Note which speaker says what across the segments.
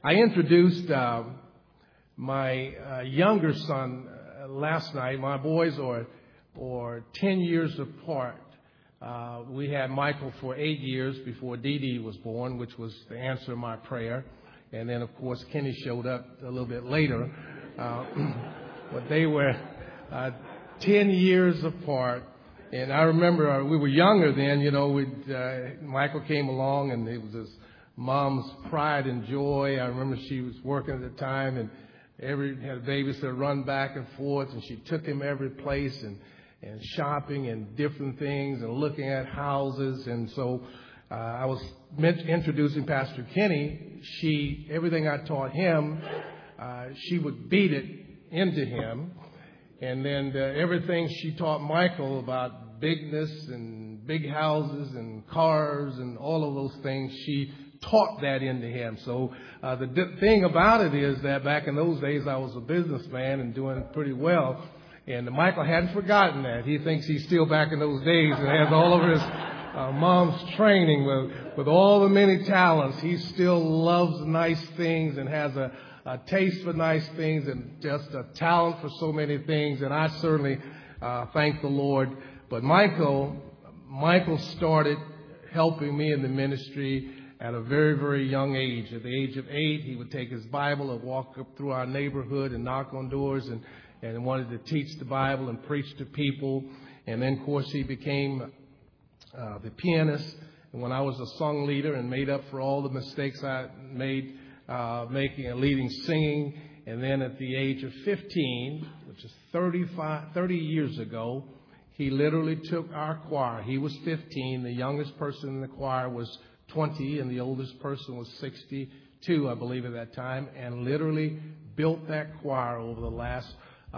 Speaker 1: I introduced my younger son last night. My boys are 10 years apart. We had Michael for 8 years before Dee Dee was born, which was the answer to my prayer. And then, of course, Kenny showed up a little bit later. But they were 10 years apart. And I remember we were younger then, Michael came along and it was his mom's pride and joy. I remember she was working at the time and had a babysitter run back and forth, and she took him every place and shopping and different things and looking at houses. And so I was introducing Pastor Kenny. Everything I taught him, she would beat it into him. And then everything she taught Michael about bigness and big houses and cars and all of those things, she taught that into him. So the thing about it is that back in those days, I was a businessman and doing pretty well. And Michael hadn't forgotten that. He thinks he's still back in those days and has all of his mom's training with all the many talents. He still loves nice things and has a taste for nice things and just a talent for so many things. And I certainly thank the Lord. But Michael started helping me in the ministry at a very, very young age. At the age of 8, he would take his Bible and walk up through our neighborhood and knock on doors and wanted to teach the Bible and preach to people. And then, of course, he became the pianist. And when I was a song leader and made up for all the mistakes I made making and leading singing. And then at the age of 15, which is 30 years ago, he literally took our choir. He was 15. The youngest person in the choir was 20, and the oldest person was 62, I believe, at that time, and literally built that choir over the last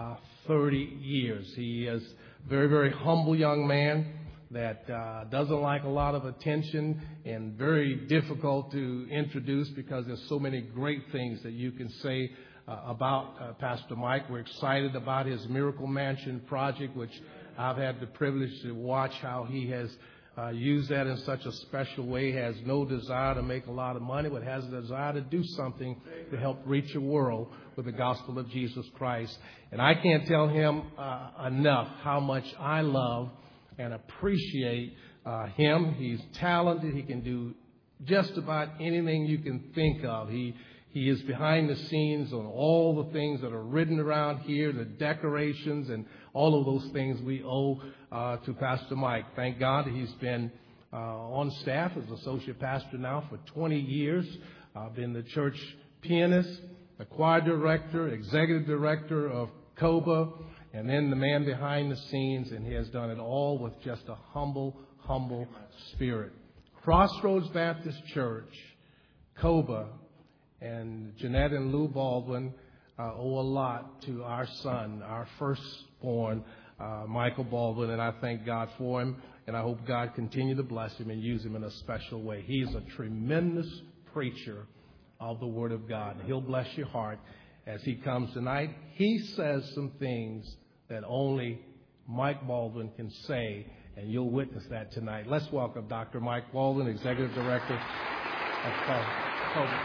Speaker 1: 30 years. He is a very, very humble young man that doesn't like a lot of attention and very difficult to introduce because there's so many great things that you can say about Pastor Mike. We're excited about his Miracle Mansion project, which I've had the privilege to watch how he has used that in such a special way. He has no desire to make a lot of money, but has a desire to do something to help reach a world with the gospel of Jesus Christ. And I can't tell him enough how much I love and appreciate him. He's talented. He can do just about anything you can think of. He is behind the scenes on all the things that are written around here, the decorations and all of those things we owe to Pastor Mike. Thank God he's been on staff as associate pastor now for 20 years. Been the church pianist, the choir director, executive director of COBA, and then the man behind the scenes, and he has done it all with just a humble spirit. Crossroads Baptist Church, COBA, and Jeanette and Lou Baldwin owe a lot to our son, our firstborn, Michael Baldwin, and I thank God for him, and I hope God continue to bless him and use him in a special way. He's a tremendous preacher of the Word of God. He'll bless your heart as he comes tonight. He says some things that only Mike Baldwin can say, and you'll witness that tonight. Let's welcome Dr. Mike Baldwin, Executive Director of COBA.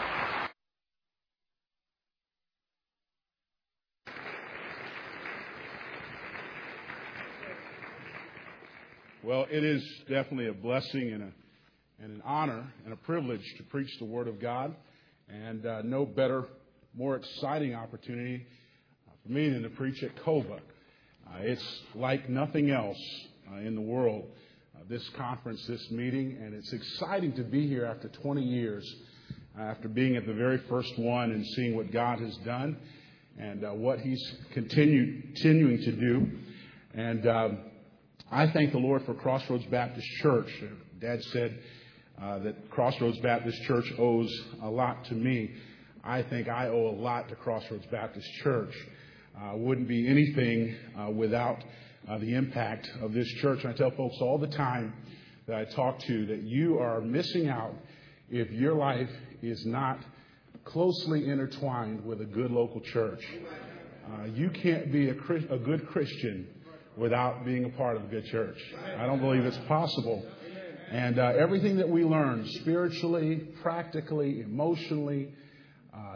Speaker 2: Well, it is definitely a blessing and an honor and a privilege to preach the Word of God. And no better, more exciting opportunity for me than to preach at COBA. It's like nothing else in the world, this conference, this meeting. And it's exciting to be here after 20 years, after being at the very first one and seeing what God has done and what He's continuing to do. And I thank the Lord for Crossroads Baptist Church. Dad said that Crossroads Baptist Church owes a lot to me. I think I owe a lot to Crossroads Baptist Church. Wouldn't be anything without the impact of this church. And I tell folks all the time that I talk to that you are missing out if your life is not closely intertwined with a good local church. You can't be a good Christian without being a part of a good church. I don't believe it's possible. And everything that we learn spiritually, practically, emotionally,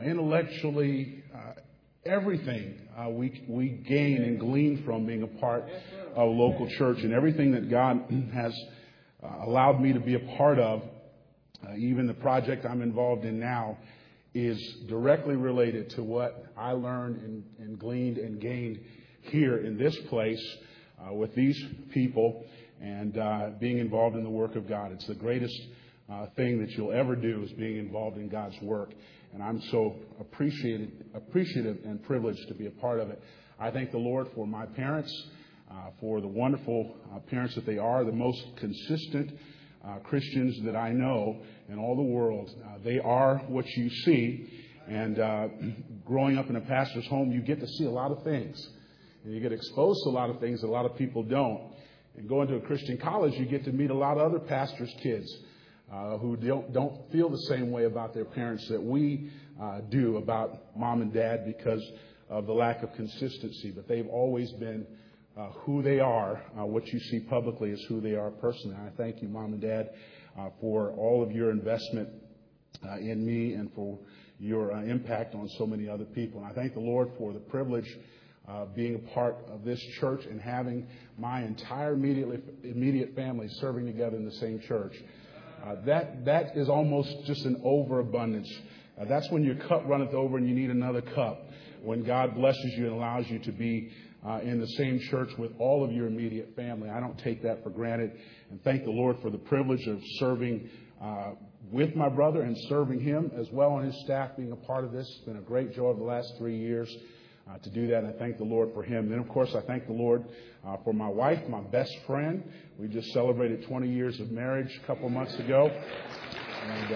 Speaker 2: intellectually, everything we gain and glean from being a part of a local church, and everything that God has allowed me to be a part of, even the project I'm involved in now, is directly related to what I learned and gleaned and gained here in this place with these people and being involved in the work of God. It's the greatest thing that you'll ever do is being involved in God's work. And I'm so appreciative and privileged to be a part of it. I thank the Lord for my parents, for the wonderful parents that they are, the most consistent Christians that I know in all the world. They are what you see. And growing up in a pastor's home, you get to see a lot of things. And you get exposed to a lot of things that a lot of people don't. And going to a Christian college, you get to meet a lot of other pastors' kids who don't feel the same way about their parents that we do about mom and dad because of the lack of consistency. But they've always been who they are. What you see publicly is who they are personally. I thank you, Mom and Dad, for all of your investment in me and for your impact on so many other people. And I thank the Lord for the privilege of being a part of this church and having my entire immediate family serving together in the same church. That is almost just an overabundance. That's when your cup runneth over and you need another cup. When God blesses you and allows you to be in the same church with all of your immediate family. I don't take that for granted, and thank the Lord for the privilege of serving with my brother and serving him as well on his staff, being a part of this. It's been a great joy over the last 3 years to do that, and I thank the Lord for him. And then, of course, I thank the Lord for my wife, my best friend. We just celebrated 20 years of marriage a couple months ago. And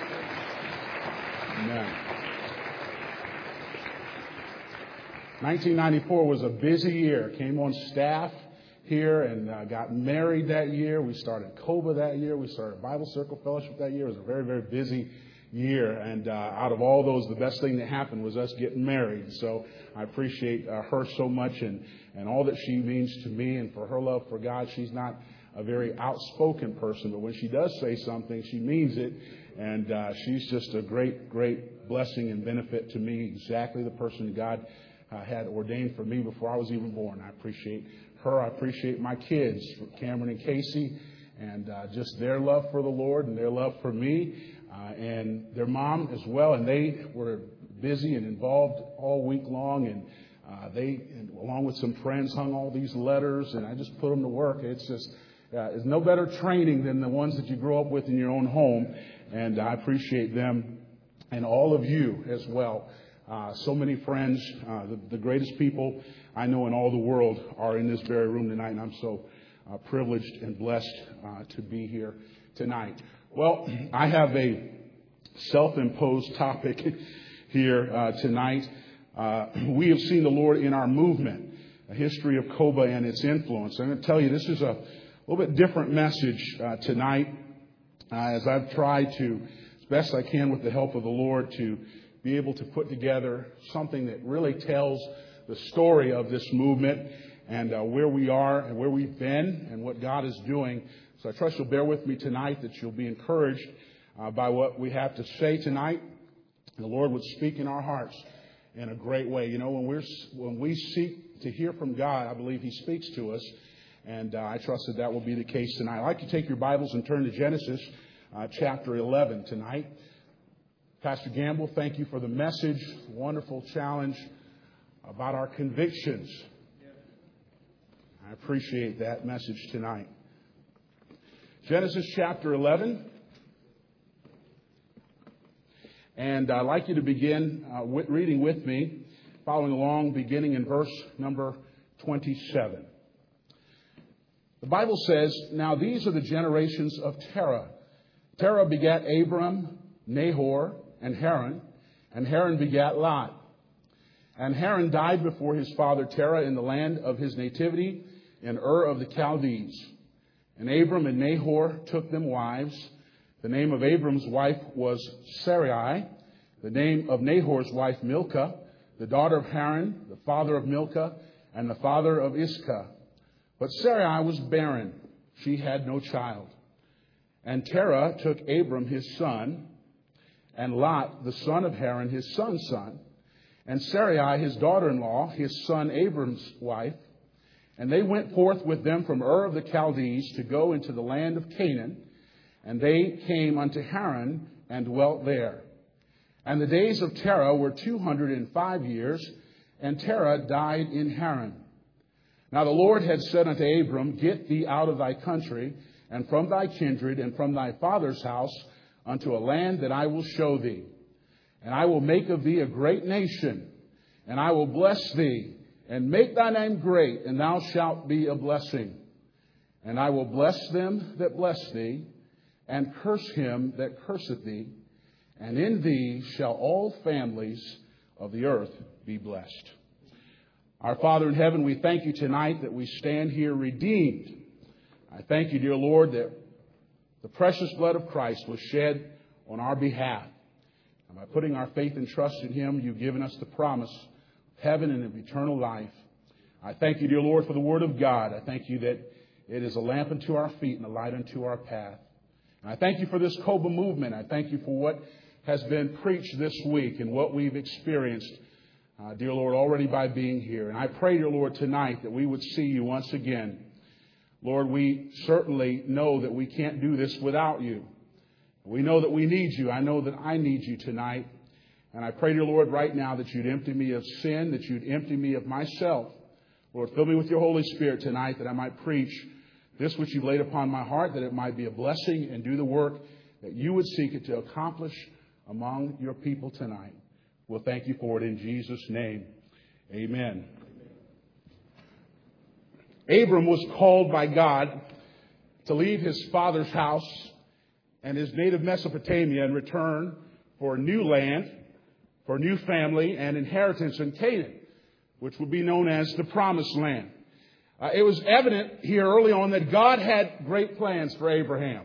Speaker 2: amen. 1994 was a busy year. Came on staff here and got married that year. We started COBA that year. We started Bible Circle Fellowship that year. It was a very, very busy year. And out of all those, the best thing that happened was us getting married. So I appreciate her so much and all that she means to me and for her love for God. She's not a very outspoken person, but when she does say something, she means it. And she's just a great, great blessing and benefit to me. Exactly the person God had ordained for me before I was even born. I appreciate her. I appreciate my kids, Cameron and Casey, and just their love for the Lord and their love for me, and their mom as well. And they were busy and involved all week long, and they, along with some friends, hung all these letters, and I just put them to work. It's just there's no better training than the ones that you grow up with in your own home, and I appreciate them and all of you as well. So many friends, the greatest people I know in all the world are in this very room tonight, and I'm so privileged and blessed to be here tonight. Well, I have a self-imposed topic here tonight. We have seen the Lord in our movement, a history of COBA and its influence. I'm going to tell you, this is a little bit different message tonight, as I've tried to, as best I can with the help of the Lord, to be able to put together something that really tells the story of this movement and where we are and where we've been and what God is doing. So I trust you'll bear with me tonight, that you'll be encouraged by what we have to say tonight. The Lord would speak in our hearts in a great way. You know, when we seek to hear from God, I believe He speaks to us, and I trust that will be the case tonight. I'd like to take your Bibles and turn to Genesis chapter 11 tonight. Pastor Gamble, thank you for the message. Wonderful challenge about our convictions. I appreciate that message tonight. Genesis chapter 11. And I'd like you to begin reading with me, following along, beginning in verse number 27. The Bible says, "Now these are the generations of Terah. Terah begat Abram, Nahor, and Haran begat Lot. And Haran died before his father Terah in the land of his nativity, in Ur of the Chaldees. And Abram and Nahor took them wives. The name of Abram's wife was Sarai, the name of Nahor's wife Milcah, the daughter of Haran, the father of Milcah, and the father of Iscah. But Sarai was barren, she had no child. And Terah took Abram his son, and Lot, the son of Haran, his son's son, and Sarai, his daughter-in-law, his son Abram's wife. And they went forth with them from Ur of the Chaldees to go into the land of Canaan. And they came unto Haran and dwelt there. And the days of Terah were 205 years, and Terah died in Haran. Now the Lord had said unto Abram, Get thee out of thy country, and from thy kindred, and from thy father's house, unto a land that I will show thee. And I will make of thee a great nation, and I will bless thee, and make thy name great, and thou shalt be a blessing. And I will bless them that bless thee, and curse him that curseth thee. And in thee shall all families of the earth be blessed. Our Father in heaven, we thank you tonight that we stand here redeemed. I thank you, dear Lord, that the precious blood of Christ was shed on our behalf. And by putting our faith and trust in him, you've given us the promise of heaven and of eternal life. I thank you, dear Lord, for the word of God. I thank you that it is a lamp unto our feet and a light unto our path. And I thank you for this COBA movement. I thank you for what has been preached this week and what we've experienced, dear Lord, already by being here. And I pray, dear Lord, tonight that we would see you once again. Lord, we certainly know that we can't do this without you. We know that we need you. I know that I need you tonight. And I pray, dear Lord, right now that you'd empty me of sin, that you'd empty me of myself. Lord, fill me with your Holy Spirit tonight that I might preach this which you've laid upon my heart, that it might be a blessing and do the work that you would seek it to accomplish among your people tonight. We'll thank you for it in Jesus' name. Amen. Abram was called by God to leave his father's house and his native Mesopotamia and return for a new land, for a new family and inheritance in Canaan, which would be known as the Promised Land. It was evident here early on that God had great plans for Abraham.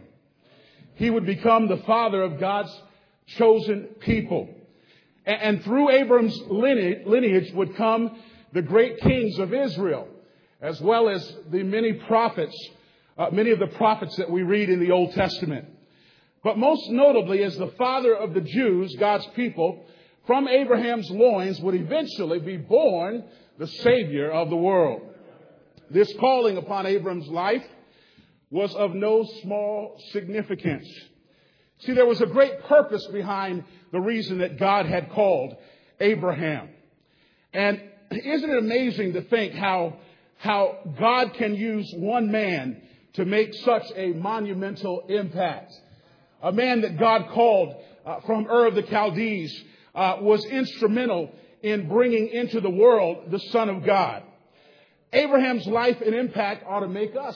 Speaker 2: He would become the father of God's chosen people. And through Abram's lineage would come the great kings of Israel, as well as the many prophets, many of the prophets that we read in the Old Testament. But most notably, as the father of the Jews, God's people, from Abraham's loins would eventually be born the Savior of the world. This calling upon Abram's life was of no small significance. See, there was a great purpose behind the reason that God had called Abraham. And isn't it amazing to think how God can use one man to make such a monumental impact? A man that God called from Ur of the Chaldees was instrumental in bringing into the world the Son of God. Abraham's life and impact ought to make us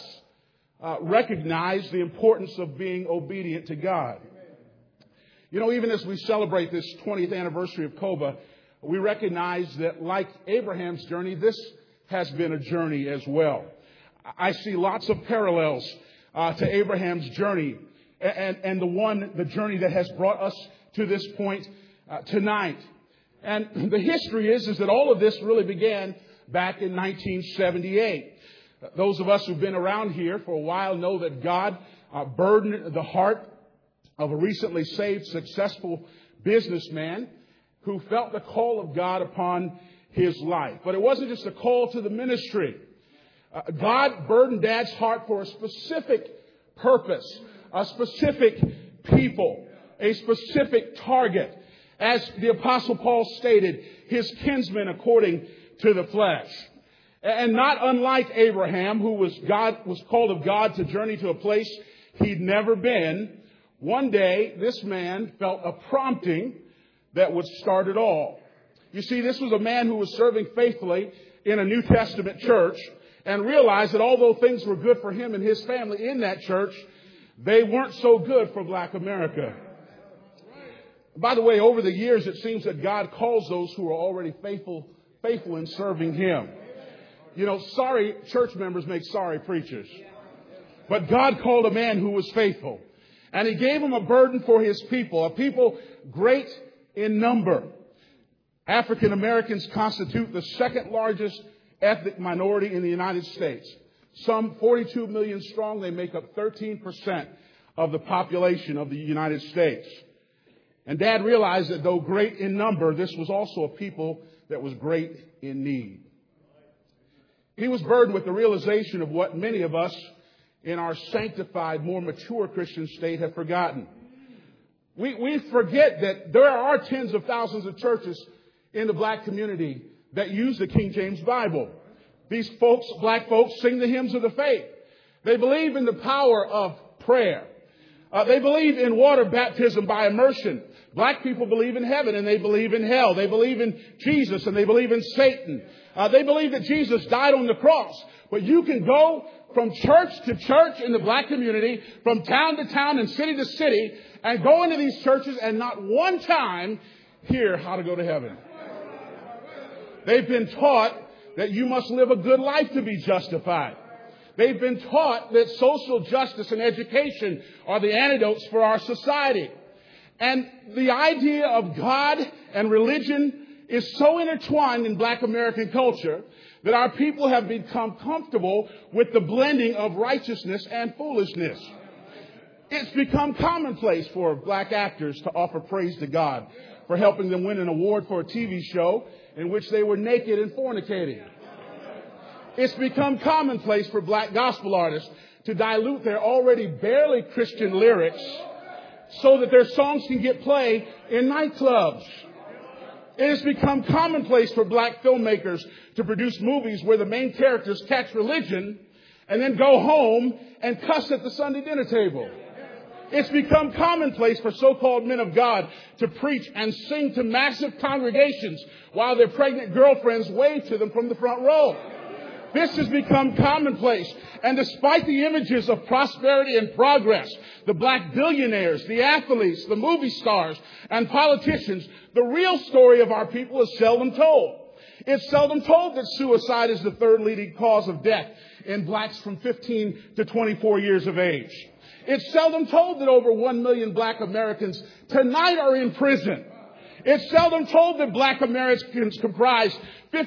Speaker 2: recognize the importance of being obedient to God. You know, even as we celebrate this 20th anniversary of COBA, we recognize that like Abraham's journey, this has been a journey as well. I see lots of parallels to Abraham's journey and the journey that has brought us to this point tonight. And the history is that all of this really began back in 1978. Those of us who've been around here for a while know that God burdened the heart of a recently saved, successful businessman who felt the call of God upon his life. But it wasn't just a call to the ministry. God burdened Dad's heart for a specific purpose, a specific people, a specific target. As the Apostle Paul stated, his kinsman according to the flesh. And not unlike Abraham, who was called of God to journey to a place he'd never been, one day this man felt a prompting that would start it all. You see, this was a man who was serving faithfully in a New Testament church and realized that although things were good for him and his family in that church, they weren't so good for Black America. By the way, over the years, it seems that God calls those who are already faithful in serving him. You know, sorry church members make sorry preachers. But God called a man who was faithful. And he gave him a burden for his people, a people great in number. African Americans constitute the second largest ethnic minority in the United States. Some 42 million strong, they make up 13% of the population of the United States. And Dad realized that though great in number, this was also a people that was great in need. He was burdened with the realization of what many of us in our sanctified, more mature Christian state have forgotten. We forget that there are tens of thousands of churches in the black community that use the King James Bible. These folks, black folks, sing the hymns of the faith. They believe in the power of prayer. They believe in water baptism by immersion. Black people believe in heaven and they believe in hell. They believe in Jesus and they believe in Satan. They believe that Jesus died on the cross. But you can go from church to church in the black community, from town to town and city to city, and go into these churches and not one time hear how to go to heaven. They've been taught that you must live a good life to be justified. They've been taught that social justice and education are the antidotes for our society. And the idea of God and religion is so intertwined in black American culture that our people have become comfortable with the blending of righteousness and foolishness. It's become commonplace for black actors to offer praise to God for helping them win an award for a TV show in which they were naked and fornicating. It's become commonplace for black gospel artists to dilute their already barely Christian lyrics so that their songs can get play in nightclubs. It has become commonplace for black filmmakers to produce movies where the main characters catch religion and then go home and cuss at the Sunday dinner table. It's become commonplace for so-called men of God to preach and sing to massive congregations while their pregnant girlfriends wave to them from the front row. This has become commonplace. And despite the images of prosperity and progress, the black billionaires, the athletes, the movie stars, and politicians, the real story of our people is seldom told. It's seldom told that suicide is the third leading cause of death in blacks from 15 to 24 years of age. It's seldom told that over 1 million black Americans tonight are in prison. It's seldom told that black Americans comprise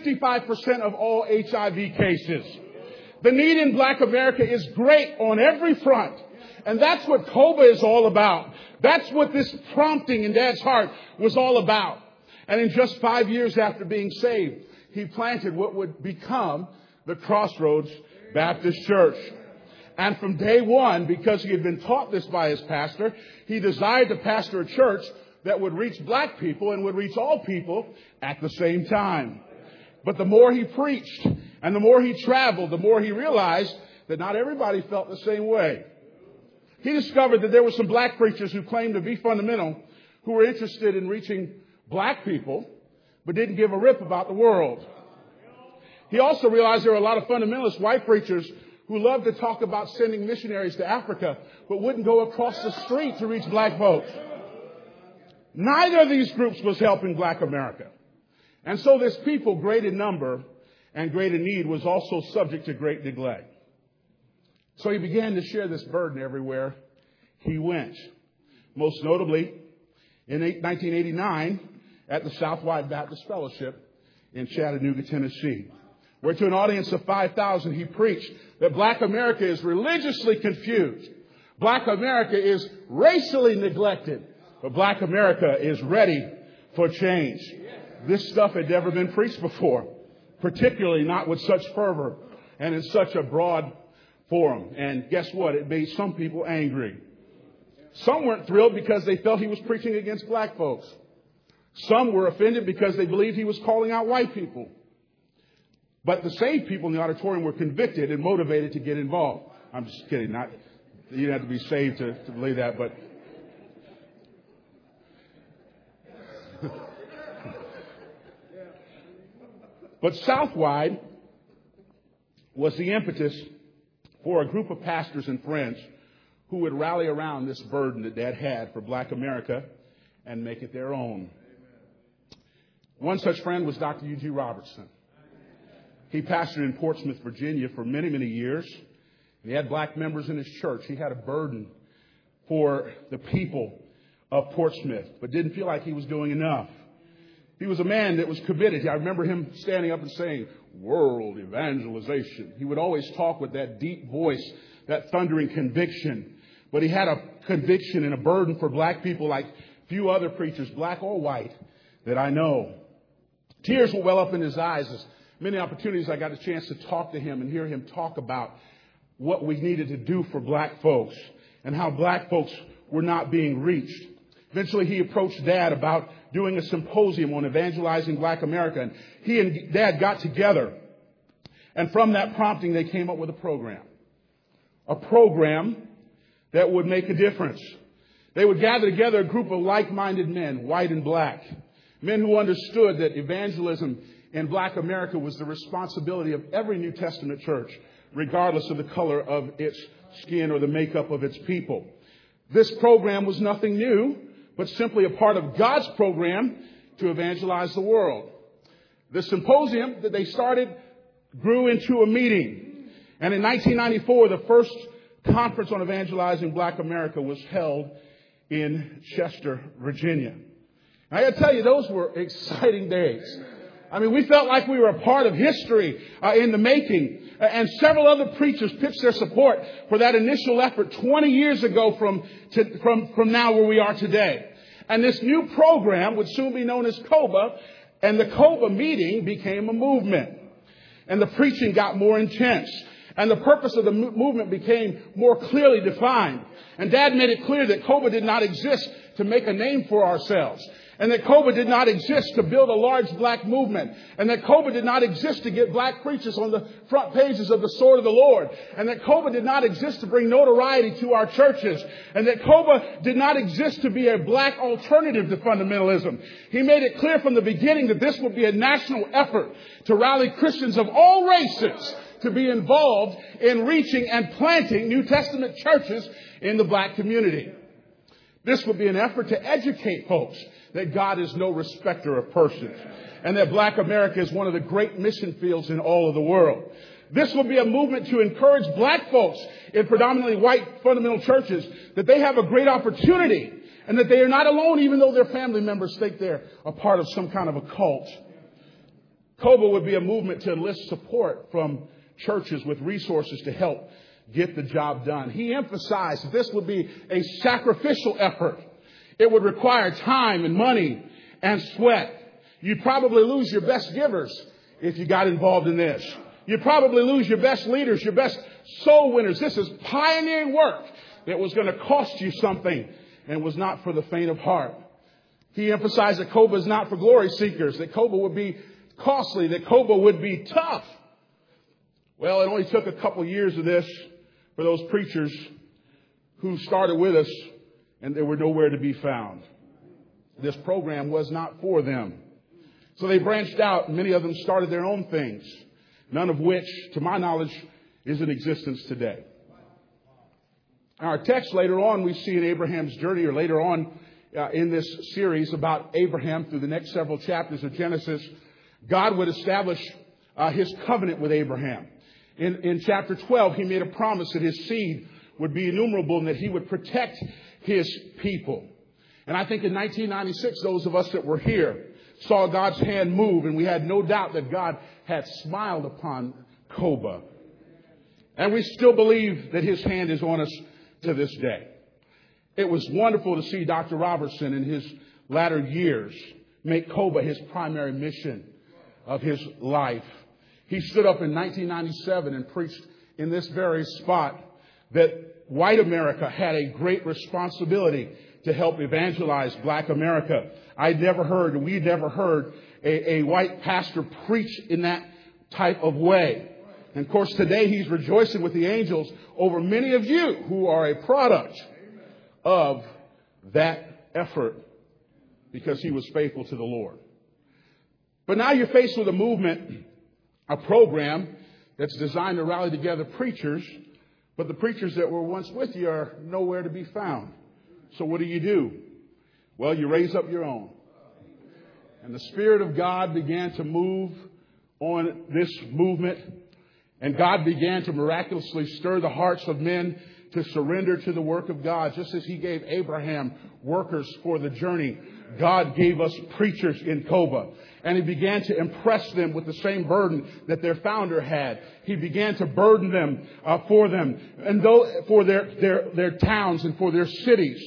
Speaker 2: 55% of all HIV cases. The need in black America is great on every front. And that's what COBA is all about. That's what this prompting in Dad's heart was all about. And in just 5 years after being saved, he planted what would become the Crossroads Baptist Church. And from day one, because he had been taught this by his pastor, he desired to pastor a church that would reach black people and would reach all people at the same time. But the more he preached and the more he traveled, the more he realized that not everybody felt the same way. He discovered that there were some black preachers who claimed to be fundamental, who were interested in reaching black people, but didn't give a rip about the world. He also realized there were a lot of fundamentalist white preachers who loved to talk about sending missionaries to Africa, but wouldn't go across the street to reach black folks. Neither of these groups was helping black America. And so this people, great in number and great in need, was also subject to great neglect. So he began to share this burden everywhere he went. Most notably, in 1989, at the Southwide Baptist Fellowship in Chattanooga, Tennessee, where to an audience of 5,000, he preached that black America is religiously confused. Black America is racially neglected. But black America is ready for change. This stuff had never been preached before, particularly not with such fervor and in such a broad forum. And guess what? It made some people angry. Some weren't thrilled because they felt he was preaching against black folks. Some were offended because they believed he was calling out white people. But the saved people in the auditorium were convicted and motivated to get involved. I'm just kidding. You didn't have to be saved to believe that, but But Southwide was the impetus for a group of pastors and friends who would rally around this burden that Dad had for black America and make it their own. One such friend was Dr. U.G. Robertson. He pastored in Portsmouth, Virginia for many, many years. He had black members in his church. He had a burden for the people of Portsmouth, but didn't feel like he was doing enough. He was a man that was committed. I remember him standing up and saying, world evangelization. He would always talk with that deep voice, that thundering conviction. But he had a conviction and a burden for black people like few other preachers, black or white, that I know. Tears will well up in his eyes. As many opportunities I got a chance to talk to him and hear him talk about what we needed to do for black folks and how black folks were not being reached. Eventually, he approached Dad about doing a symposium on evangelizing black America. And he and Dad got together. And from that prompting, they came up with a program. A program that would make a difference. They would gather together a group of like-minded men, white and black. Men who understood that evangelism in black America was the responsibility of every New Testament church, regardless of the color of its skin or the makeup of its people. This program was nothing new, but simply a part of God's program to evangelize the world. The symposium that they started grew into a meeting. And in 1994, the first conference on evangelizing black America was held in Chester, Virginia. I got to tell you, those were exciting days. I mean, we felt like we were a part of history in the making. And several other preachers pitched their support for that initial effort 20 years ago from now where we are today. And this new program would soon be known as COBA. And the COBA meeting became a movement. And the preaching got more intense. And the purpose of the movement became more clearly defined. And Dad made it clear that COBA did not exist to make a name for ourselves. And that COBA did not exist to build a large black movement. And that COBA did not exist to get black preachers on the front pages of the Sword of the Lord. And that COBA did not exist to bring notoriety to our churches. And that COBA did not exist to be a black alternative to fundamentalism. He made it clear from the beginning that this would be a national effort to rally Christians of all races to be involved in reaching and planting New Testament churches in the black community. This would be an effort to educate folks that God is no respecter of persons and that black America is one of the great mission fields in all of the world. This will be a movement to encourage black folks in predominantly white fundamental churches that they have a great opportunity and that they are not alone even though their family members think they're a part of some kind of a cult. COBA would be a movement to enlist support from churches with resources to help get the job done. He emphasized that this would be a sacrificial effort. It would require time and money and sweat. You'd probably lose your best givers if you got involved in this. You'd probably lose your best leaders, your best soul winners. This is pioneering work that was going to cost you something and was not for the faint of heart. He emphasized that COBA is not for glory seekers, that COBA would be costly, that COBA would be tough. Well, it only took a couple years of this for those preachers who started with us and they were nowhere to be found. This program was not for them. So they branched out. Many of them started their own things, none of which, to my knowledge, is in existence today. Our text later on, we see in Abraham's journey, or later on in this series about Abraham through the next several chapters of Genesis, God would establish his covenant with Abraham. In chapter 12, he made a promise that his seed would be innumerable and that he would protect his people. And I think in 1996, those of us that were here saw God's hand move, and we had no doubt that God had smiled upon COBA. And we still believe that his hand is on us to this day. It was wonderful to see Dr. Robertson in his latter years make COBA his primary mission of his life. He stood up in 1997 and preached in this very spot that white America had a great responsibility to help evangelize black America. We'd never heard a white pastor preach in that type of way. And of course, today he's rejoicing with the angels over many of you who are a product of that effort because he was faithful to the Lord. But now you're faced with a movement, a program that's designed to rally together preachers, but the preachers that were once with you are nowhere to be found. So what do? Well, you raise up your own. And the Spirit of God began to move on this movement. And God began to miraculously stir the hearts of men to surrender to the work of God. Just as he gave Abraham workers for the journey, God gave us preachers in COBA. And he began to impress them with the same burden that their founder had. He began to burden them for them and for their towns and for their cities.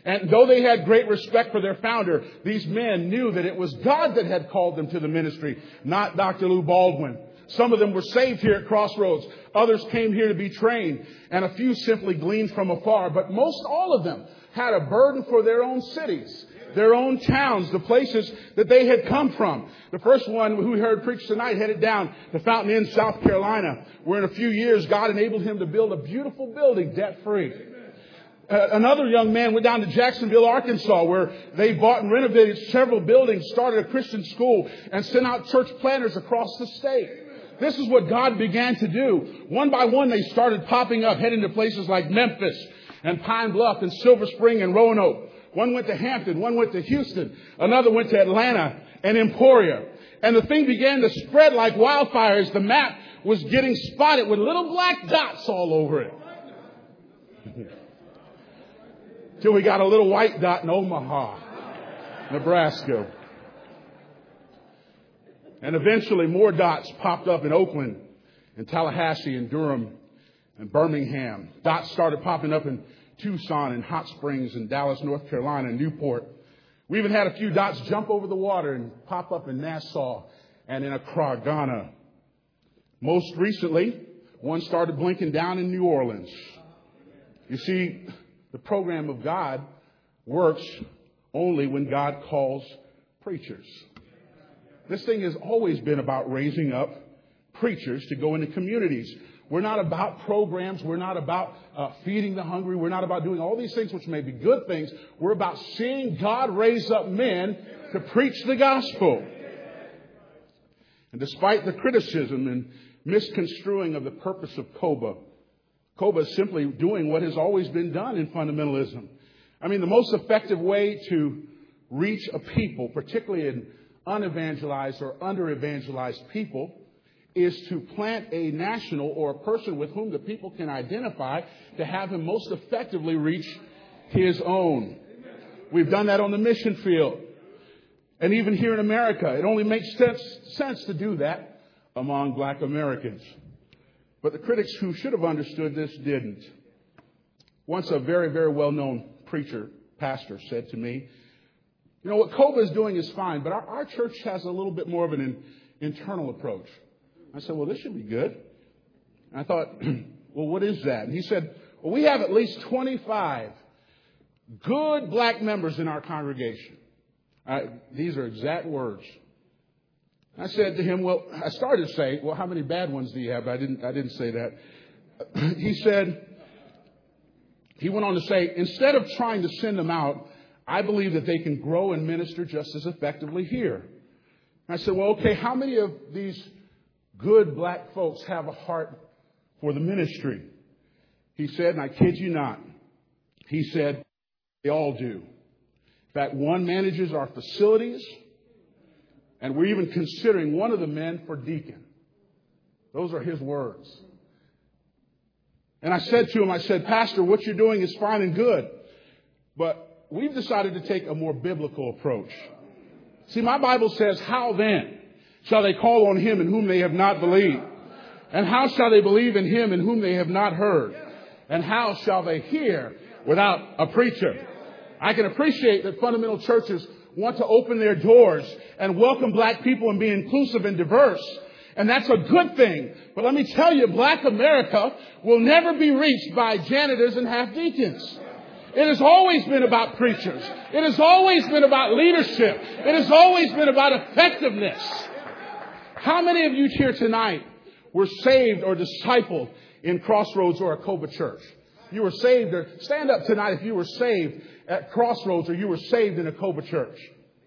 Speaker 2: And though they had great respect for their founder, these men knew that it was God that had called them to the ministry, not Dr. Lou Baldwin. Some of them were saved here at Crossroads. Others came here to be trained. And a few simply gleaned from afar. But most all of them had a burden for their own cities, their own towns, the places that they had come from. The first one who we heard preach tonight headed down to Fountain Inn, South Carolina, where in a few years God enabled him to build a beautiful building debt-free. Another young man went down to Jacksonville, Arkansas, where they bought and renovated several buildings, started a Christian school, and sent out church planters across the state. This is what God began to do. One by one, they started popping up, heading to places like Memphis and Pine Bluff and Silver Spring and Roanoke. One went to Hampton, one went to Houston, another went to Atlanta and Emporia. And the thing began to spread like wildfire as the map was getting spotted with little black dots all over it. Till we got a little white dot in Omaha, Nebraska. And eventually more dots popped up in Oakland and Tallahassee and Durham and Birmingham. Dots started popping up in Tucson and Hot Springs and Dallas, North Carolina and Newport. We even had a few dots jump over the water and pop up in Nassau and in Accra, Ghana. Most recently, one started blinking down in New Orleans. You see, the program of God works only when God calls preachers. This thing has always been about raising up preachers to go into communities. We're not about programs. We're not about feeding the hungry. We're not about doing all these things, which may be good things. We're about seeing God raise up men to preach the gospel. And despite the criticism and misconstruing of the purpose of COBA, COBA is simply doing what has always been done in fundamentalism. I mean, the most effective way to reach a people, particularly in unevangelized or under-evangelized people, is to plant a national or a person with whom the people can identify to have him most effectively reach his own. We've done that on the mission field. And even here in America, it only makes sense to do that among black Americans. But the critics who should have understood this didn't. Once a very, very well-known pastor said to me, you know, what COBA is doing is fine, but our church has a little bit more of an internal approach. I said, well, this should be good. And I thought, well, what is that? And he said, well, we have at least 25 good black members in our congregation. These are exact words. I said to him, well, I started to say, well, how many bad ones do you have? I didn't say that. He went on to say, instead of trying to send them out, I believe that they can grow and minister just as effectively here. I said, well, okay, how many of these good black folks have a heart for the ministry? He said, and I kid you not, he said, they all do. In fact, one manages our facilities, and we're even considering one of the men for deacon. Those are his words. And I said to him, Pastor, what you're doing is fine and good, but we've decided to take a more biblical approach. See, my Bible says, how then shall they call on him in whom they have not believed? And how shall they believe in him in whom they have not heard? And how shall they hear without a preacher? I can appreciate that fundamental churches want to open their doors and welcome black people and be inclusive and diverse. And that's a good thing. But let me tell you, black America will never be reached by janitors and half-deacons. It has always been about preachers. It has always been about leadership. It has always been about effectiveness. How many of you here tonight were saved or discipled in Crossroads or a COBA church? You were saved, or stand up tonight if you were saved at Crossroads or you were saved in a COBA church.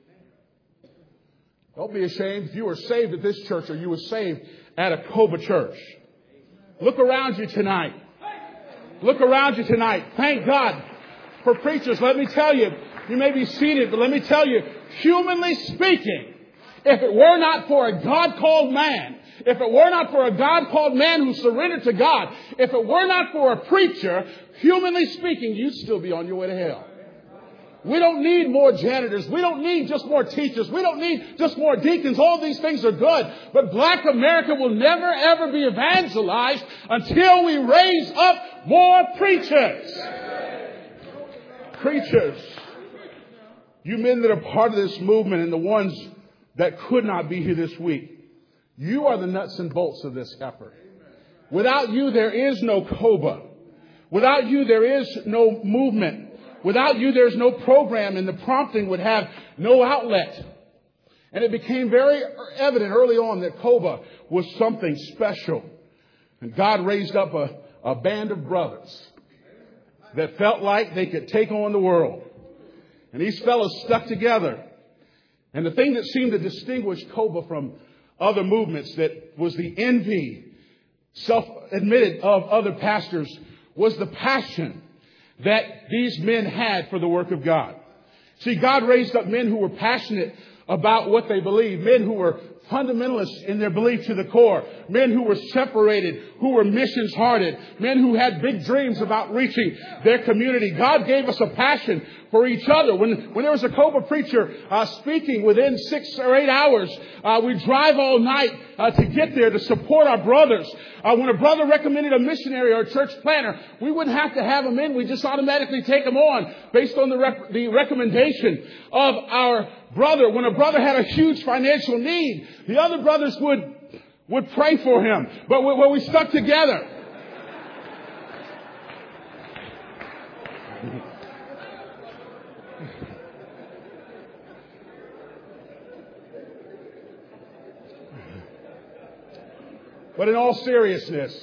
Speaker 2: Don't be ashamed if you were saved at this church or you were saved at a COBA church. Look around you tonight. Look around you tonight. Thank God for preachers. Let me tell you, you may be seated, but let me tell you, humanly speaking, if it were not for a God-called man, if it were not for a God-called man who surrendered to God, if it were not for a preacher, humanly speaking, you'd still be on your way to hell. We don't need more janitors. We don't need just more teachers. We don't need just more deacons. All these things are good. But black America will never, ever be evangelized until we raise up more preachers. preachers, you men that are part of this movement and the ones that could not be here this week, you are the nuts and bolts of this effort. Without you, there is no COBA. Without you, there is no movement. Without you, there's no program, and the prompting would have no outlet. And it became very evident early on that COBA was something special. And God raised up a band of brothers that felt like they could take on the world. And these fellows stuck together. And the thing that seemed to distinguish COBA from other movements that was the envy, self-admitted, of other pastors was the passion that these men had for the work of God. See, God raised up men who were passionate about what they believed, men who were fundamentalists in their belief to the core, men who were separated, who were missions-hearted, men who had big dreams about reaching their community. God gave us a passion for each other. When there was a COBA preacher speaking within 6 or 8 hours, we drive all night to get there to support our brothers. When a brother recommended a missionary or a church planner, we wouldn't have to have them in. We just automatically take them on based on the recommendation of our brother. When a brother had a huge financial need, the other brothers would pray for him. But when we stuck together, but in all seriousness,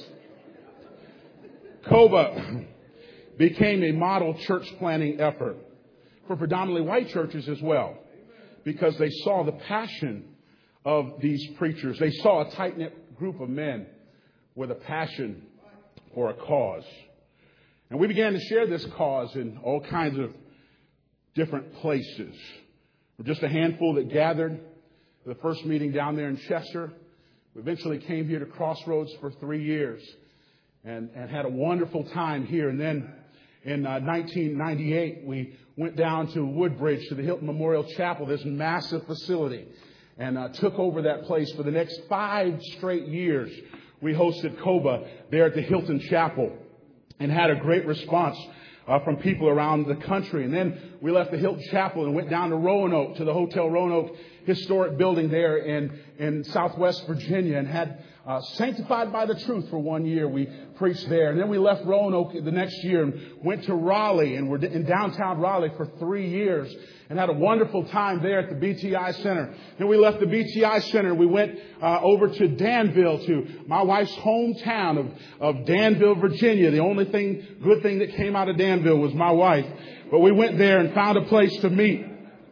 Speaker 2: COBA became a model church planting effort for predominantly white churches as well, because they saw the passion of these preachers. They saw a tight-knit group of men with a passion for a cause. And we began to share this cause in all kinds of different places. Just a handful that gathered the first meeting down there in Chester. We eventually came here to Crossroads for 3 years and had a wonderful time here. And then in 1998, we went down to Woodbridge to the Hilton Memorial Chapel, this massive facility, and took over that place for the next 5 straight years. We hosted COBA there at the Hilton Chapel and had a great response from people around the country. And then we left the Hilton Chapel and went down to Roanoke, to the Hotel Roanoke historic building there in Southwest Virginia, and had Sanctified by the Truth for 1 year. We preached there. And then we left Roanoke the next year and went to Raleigh, and we're in downtown Raleigh for 3 years and had a wonderful time there at the BTI Center. Then we left the BTI Center. We went over to Danville, to my wife's hometown of Danville, Virginia. The only good thing that came out of Danville was my wife. But we went there and found a place to meet.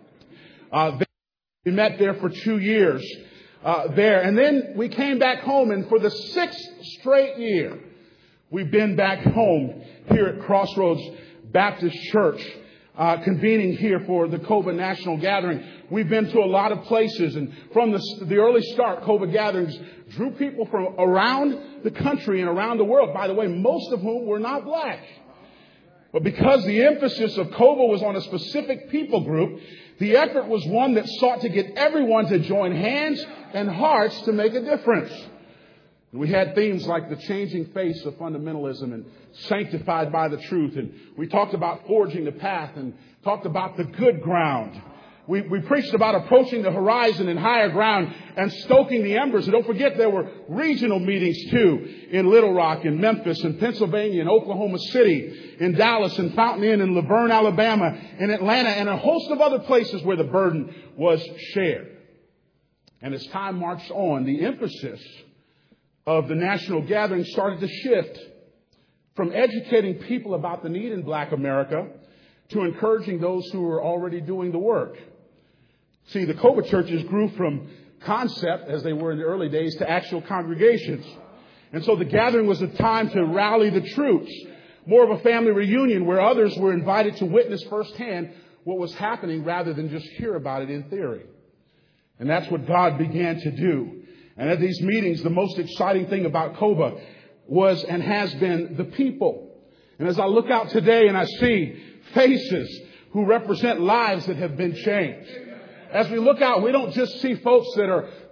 Speaker 2: We met there for 2 years there. And then we came back home, and for the 6th straight year, we've been back home here at Crossroads Baptist Church, convening here for the COBA National Gathering. We've been to a lot of places, and from the early start, COBA gatherings drew people from around the country and around the world, by the way, most of whom were not black. But because the emphasis of COBA was on a specific people group, the effort was one that sought to get everyone to join hands and hearts to make a difference. We had themes like the changing face of fundamentalism and sanctified by the truth. And we talked about forging the path and talked about the good ground. We preached about approaching the horizon and higher ground and stoking the embers. And don't forget, there were regional meetings too, in Little Rock, in Memphis, in Pennsylvania, in Oklahoma City, in Dallas, in Fountain Inn, in Laverne, Alabama, in Atlanta, and a host of other places where the burden was shared. And as time marched on, the emphasis of the national gathering started to shift from educating people about the need in Black America to encouraging those who were already doing the work. See, the COBA churches grew from concept, as they were in the early days, to actual congregations. And so the gathering was a time to rally the troops, more of a family reunion where others were invited to witness firsthand what was happening rather than just hear about it in theory. And that's what God began to do. And at these meetings, the most exciting thing about COBA was and has been the people. And as I look out today and I see faces who represent lives that have been changed. As we look out, we don't just see folks that are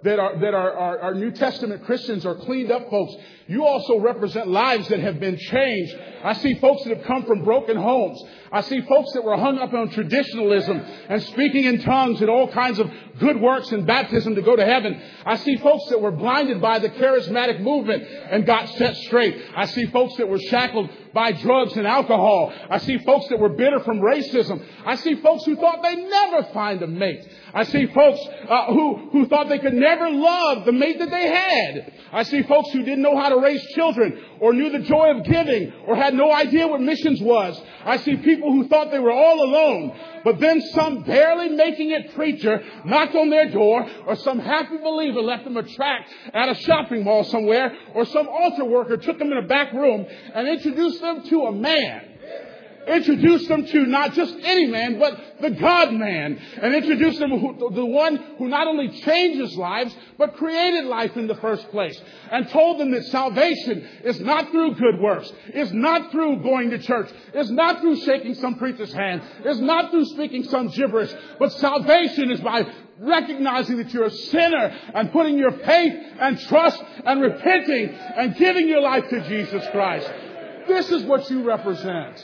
Speaker 2: that are New Testament Christians or cleaned up folks. You also represent lives that have been changed. I see folks that have come from broken homes. I see folks that were hung up on traditionalism and speaking in tongues and all kinds of good works and baptism to go to heaven. I see folks that were blinded by the charismatic movement and got set straight. I see folks that were shackled by drugs and alcohol. I see folks that were bitter from racism. I see folks who thought they'd never find a mate. I see folks who thought they could never love the mate that they had. I see folks who didn't know how to raise children or knew the joy of giving or had no idea what missions was. I see people who thought they were all alone. But then some barely making it preacher knocked on their door, or some happy believer left them a tract at a shopping mall somewhere, or some altar worker took them in a back room and introduced them to a man. Introduced them to not just any man, but the God man. And introduced them to the one who not only changes lives, but created life in the first place. And told them that salvation is not through good works. Is not through going to church. Is not through shaking some preacher's hand. Is not through speaking some gibberish. But salvation is by recognizing that you're a sinner and putting your faith and trust and repenting and giving your life to Jesus Christ. This is what you represent.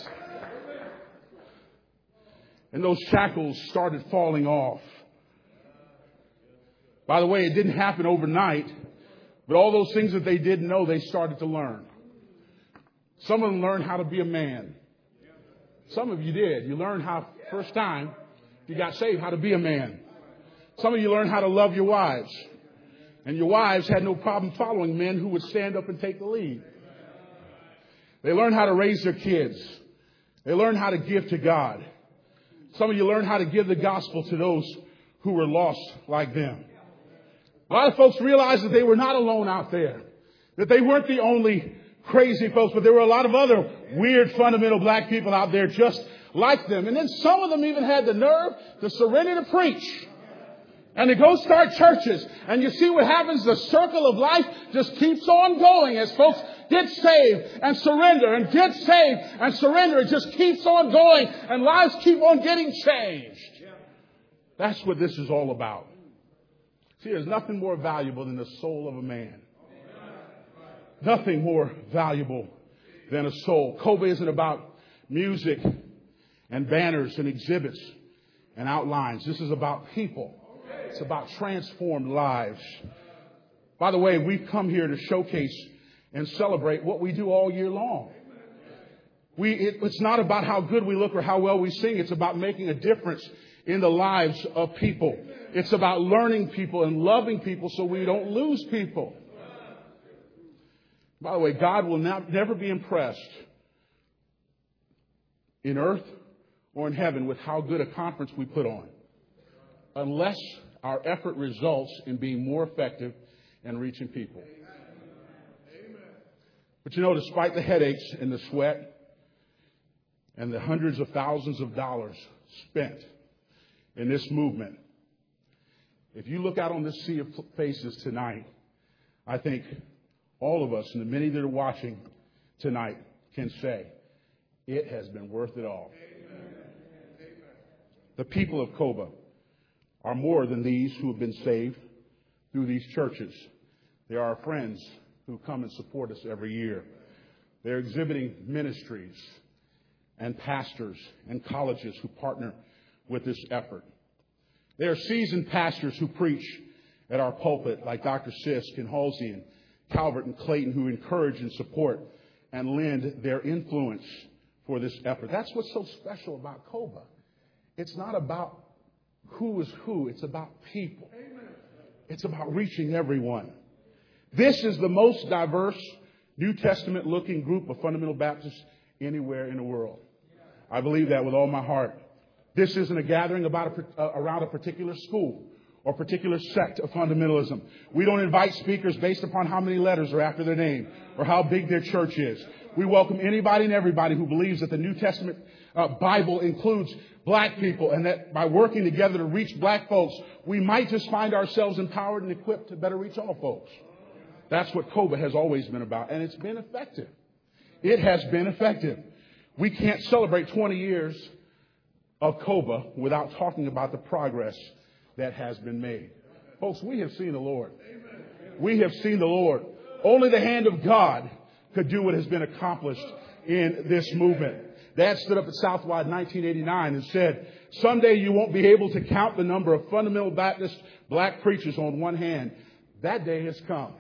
Speaker 2: And those shackles started falling off. By the way, it didn't happen overnight, but all those things that they didn't know, they started to learn. Some of them learned how to be a man. Some of you did. You learned how, first time you got saved, how to be a man. Some of you learned how to love your wives. And your wives had no problem following men who would stand up and take the lead. They learned how to raise their kids. They learned how to give to God. Some of you learned how to give the gospel to those who were lost like them. A lot of folks realized that they were not alone out there. That they weren't the only crazy folks, but there were a lot of other weird, fundamental black people out there just like them. And then some of them even had the nerve to surrender to preach. And to go start churches. And you see what happens? The circle of life just keeps on going as folks get saved and surrender and get saved and surrender. It just keeps on going and lives keep on getting changed. That's what this is all about. See, there's nothing more valuable than the soul of a man. Nothing more valuable than a soul. COBA isn't about music and banners and exhibits and outlines. This is about people. It's about transformed lives. By the way, we've come here to showcase and celebrate what we do all year long. It's not about how good we look or how well we sing. It's about making a difference in the lives of people. It's about learning people and loving people so we don't lose people. By the way, God will never be impressed in earth or in heaven with how good a conference we put on, unless our effort results in being more effective and reaching people. But you know, despite the headaches and the sweat and the hundreds of thousands of dollars spent in this movement, if you look out on this sea of faces tonight, I think all of us and the many that are watching tonight can say it has been worth it all. The people of COBA are more than these who have been saved through these churches. They are our friends who come and support us every year. They're exhibiting ministries and pastors and colleges who partner with this effort. They are seasoned pastors who preach at our pulpit, like Dr. Sisk and Halsey and Calvert and Clayton, who encourage and support and lend their influence for this effort. That's what's so special about COBA. It's not about who is who. It's about people. It's about reaching everyone. This is the most diverse New Testament looking group of fundamental Baptists anywhere in the world. I believe that with all my heart. This isn't a gathering around a particular school or particular sect of fundamentalism. We don't invite speakers based upon how many letters are after their name or how big their church is. We welcome anybody and everybody who believes that the New Testament Bible includes black people, and that by working together to reach black folks, we might just find ourselves empowered and equipped to better reach all folks. That's what COBA has always been about, and it's been effective. It has been effective. We can't celebrate 20 years of COBA without talking about the progress that has been made. Folks, we have seen the Lord. We have seen the Lord. Only the hand of God could do what has been accomplished in this movement. Dad stood up at Southwide in 1989 and said, someday you won't be able to count the number of fundamental Baptist black preachers on one hand. That day has come.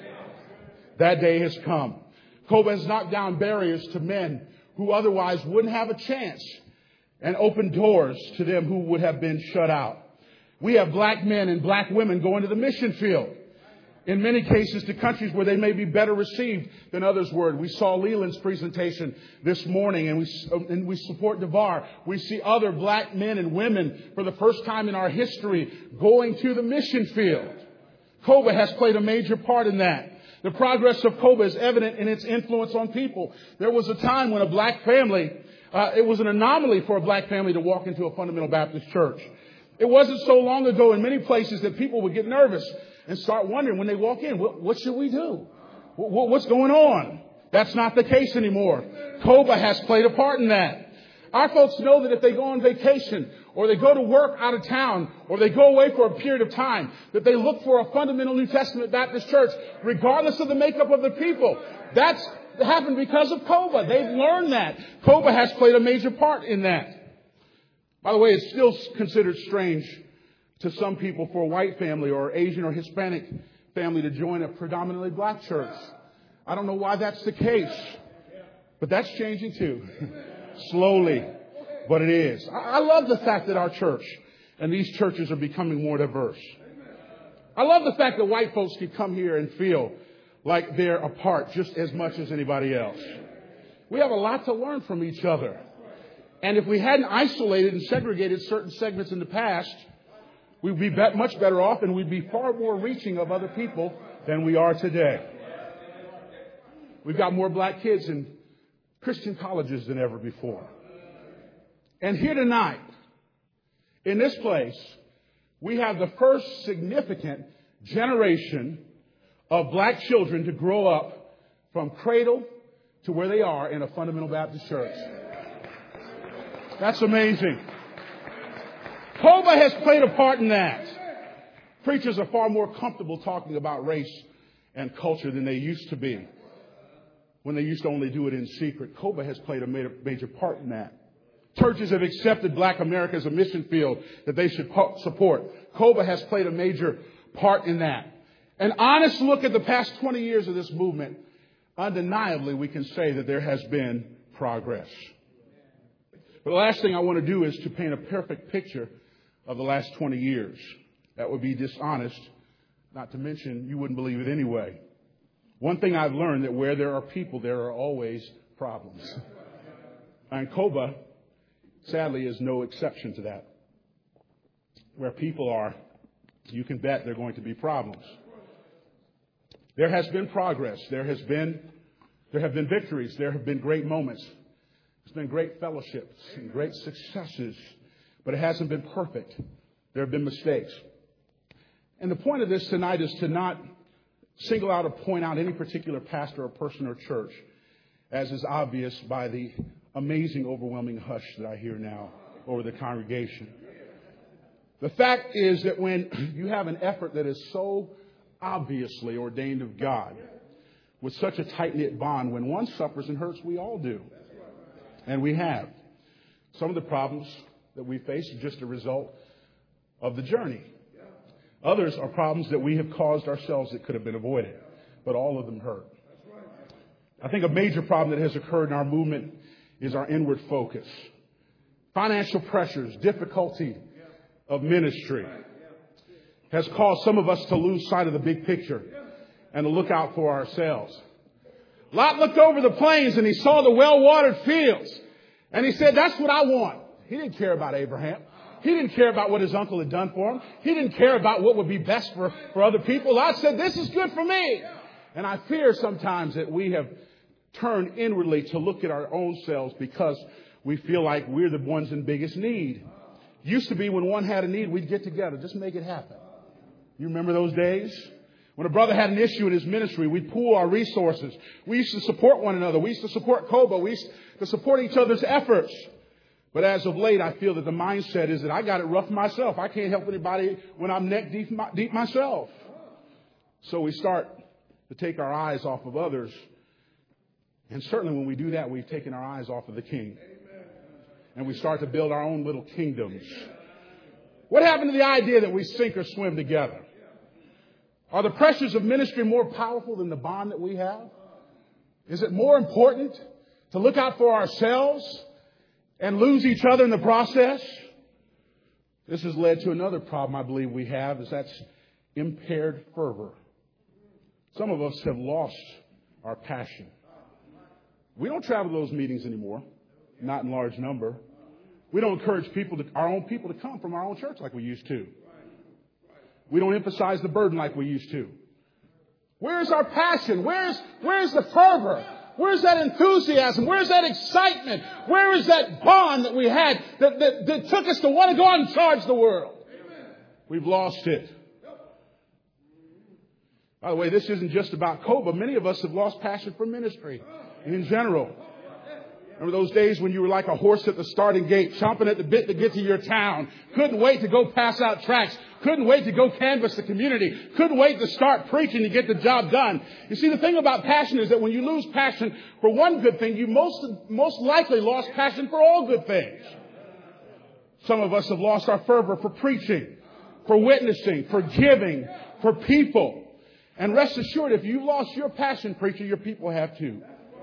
Speaker 2: That day has come. COBA has knocked down barriers to men who otherwise wouldn't have a chance and opened doors to them who would have been shut out. We have black men and black women going to the mission field. In many cases, to countries where they may be better received than others were. We saw Leland's presentation this morning, and we support DeVar. We see other black men and women for the first time in our history going to the mission field. COBA has played a major part in that. The progress of COBA is evident in its influence on people. There was a time when a black family, it was an anomaly for a black family to walk into a fundamental Baptist church. It wasn't so long ago in many places that people would get nervous and start wondering when they walk in, what should we do? What's going on? That's not the case anymore. COBA has played a part in that. Our folks know that if they go on vacation or they go to work out of town or they go away for a period of time, that they look for a fundamental New Testament Baptist church, regardless of the makeup of the people. That's happened because of COBA. They've learned that. COBA has played a major part in that. By the way, it's still considered strange to some people for a white family or Asian or Hispanic family to join a predominantly black church. I don't know why that's the case, but that's changing too. Slowly, but it is. I love the fact that our church and these churches are becoming more diverse. I love the fact that white folks can come here and feel like they're a part just as much as anybody else. We have a lot to learn from each other. And if we hadn't isolated and segregated certain segments in the past, we'd be much better off, and we'd be far more reaching of other people than we are today. We've got more black kids in Christian colleges than ever before. And here tonight, in this place, we have the first significant generation of black children to grow up from cradle to where they are in a fundamental Baptist church. That's amazing. COBA has played a part in that. Preachers are far more comfortable talking about race and culture than they used to be when they used to only do it in secret. COBA has played a major part in that. Churches have accepted black America as a mission field that they should support. COBA has played a major part in that. An honest look at the past 20 years of this movement, undeniably we can say that there has been progress. But the last thing I want to do is to paint a perfect picture of the last 20 years. That would be dishonest, not to mention you wouldn't believe it anyway. One thing I've learned, that where there are people, there are always problems. And COBA, sadly, is no exception to that. Where people are, you can bet there are going to be problems. There has been progress. There have been victories. There have been great moments. There's been great fellowships and great successes, but it hasn't been perfect. There have been mistakes. And the point of this tonight is to not single out or point out any particular pastor or person or church, as is obvious by the amazing, overwhelming hush that I hear now over the congregation. The fact is that when you have an effort that is so obviously ordained of God, with such a tight-knit bond, when one suffers and hurts, we all do. And we have. Some of the problems that we face are just a result of the journey. Others are problems that we have caused ourselves that could have been avoided. But all of them hurt. I think a major problem that has occurred in our movement is our inward focus. Financial pressures, difficulty of ministry has caused some of us to lose sight of the big picture and to look out for ourselves. Lot looked over the plains and he saw the well-watered fields. And he said, that's what I want. He didn't care about Abraham. He didn't care about what his uncle had done for him. He didn't care about what would be best for other people. Lot said, this is good for me. And I fear sometimes that we have turned inwardly to look at our own selves because we feel like we're the ones in biggest need. Used to be when one had a need, we'd get together, just make it happen. You remember those days? When a brother had an issue in his ministry, we'd pool our resources. We used to support one another. We used to support COBA. We used to support each other's efforts. But as of late, I feel that the mindset is that I got it rough myself. I can't help anybody when I'm neck deep myself. So we start to take our eyes off of others. And certainly when we do that, we've taken our eyes off of the King. And we start to build our own little kingdoms. What happened to the idea that we sink or swim together? Are the pressures of ministry more powerful than the bond that we have? Is it more important to look out for ourselves and lose each other in the process? This has led to another problem I believe we have, is that's impaired fervor. Some of us have lost our passion. We don't travel to those meetings anymore, not in large number. We don't encourage our own people to come from our own church like we used to. We don't emphasize the burden like we used to. Where's our passion? Where's the fervor? Where's that enthusiasm? Where's that excitement? Where is that bond that we had that took us to want to go out and charge the world? We've lost it. By the way, this isn't just about COBA. Many of us have lost passion for ministry in general. Remember those days when you were like a horse at the starting gate, chomping at the bit to get to your town. Couldn't wait to go pass out tracts. Couldn't wait to go canvass the community. Couldn't wait to start preaching to get the job done. You see, the thing about passion is that when you lose passion for one good thing, you most likely lost passion for all good things. Some of us have lost our fervor for preaching, for witnessing, for giving, for people. And rest assured, if you've lost your passion, preacher, your people have too.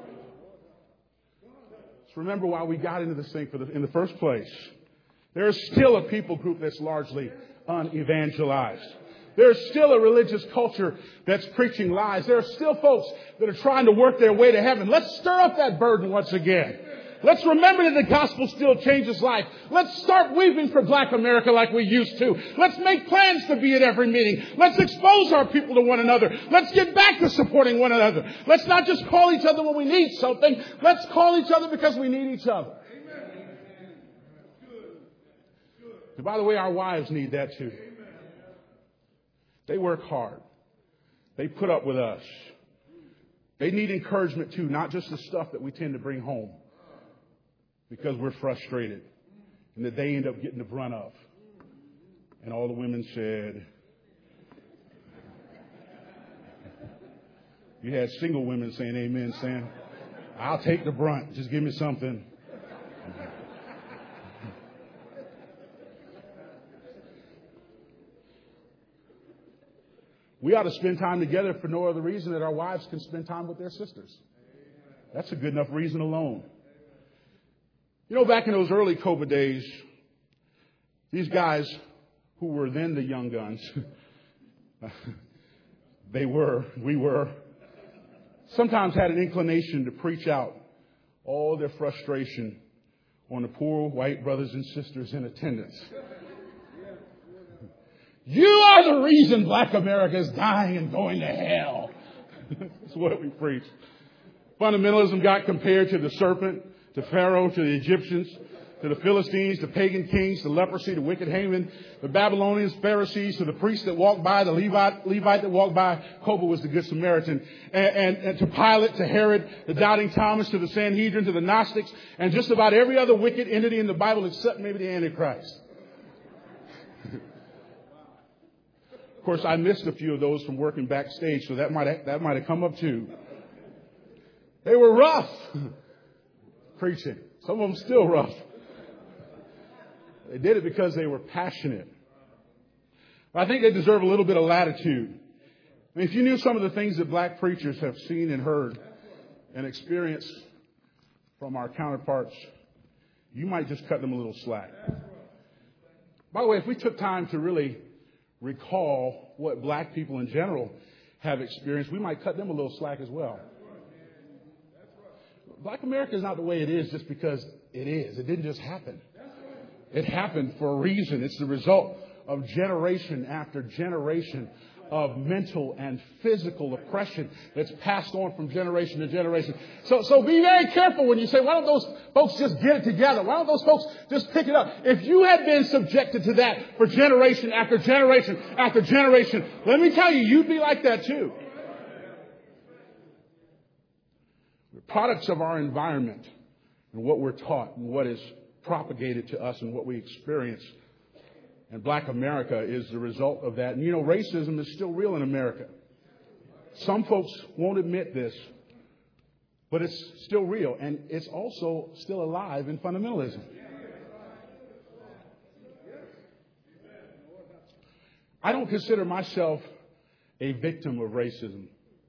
Speaker 2: Remember why we got into this thing in the first place. There is still a people group that's largely unevangelized. There's still a religious culture that's preaching lies. There are still folks that are trying to work their way to heaven. Let's stir up that burden once again. Let's remember that the gospel still changes life. Let's start weeping for Black America like we used to. Let's make plans to be at every meeting. Let's expose our people to one another. Let's get back to supporting one another. Let's not just call each other when we need something. Let's call each other because we need each other. And by the way, our wives need that too. They work hard. They put up with us. They need encouragement too, not just the stuff that we tend to bring home. Because we're frustrated and that they end up getting the brunt of. And all the women said, you had single women saying amen, saying, I'll take the brunt. Just give me something. We ought to spend time together for no other reason that our wives can spend time with their sisters. That's a good enough reason alone. You know, back in those early COBA days, these guys who were then the young guns, we were, sometimes had an inclination to preach out all their frustration on the poor white brothers and sisters in attendance. You are the reason Black America is dying and going to hell. That's what we preached. Fundamentalism got compared to the serpent, to Pharaoh, to the Egyptians, to the Philistines, to pagan kings, to leprosy, to wicked Haman, the Babylonians, Pharisees, to the priest that walked by, the Levite that walked by. COBA was the Good Samaritan. And to Pilate, to Herod, the doubting Thomas, to the Sanhedrin, to the Gnostics, and just about every other wicked entity in the Bible except maybe the Antichrist. Of course, I missed a few of those from working backstage, so that might have come up too. They were rough preaching. Some of them still rough. They did it because they were passionate. I think they deserve a little bit of latitude. I mean, if you knew some of the things that black preachers have seen and heard and experienced from our counterparts, you might just cut them a little slack. By the way, if we took time to really recall what black people in general have experienced, we might cut them a little slack as well. Black America is not the way it is just because it is. It didn't just happen. It happened for a reason. It's the result of generation after generation of mental and physical oppression that's passed on from generation to generation. So be very careful when you say, why don't those folks just get it together? Why don't those folks just pick it up? If you had been subjected to that for generation after generation after generation, let me tell you, you'd be like that too. We're products of our environment and what we're taught and what is propagated to us and what we experience. And Black America is the result of that. And you know, racism is still real in America. Some folks won't admit this, but it's still real. And it's also still alive in fundamentalism. I don't consider myself a victim of racism.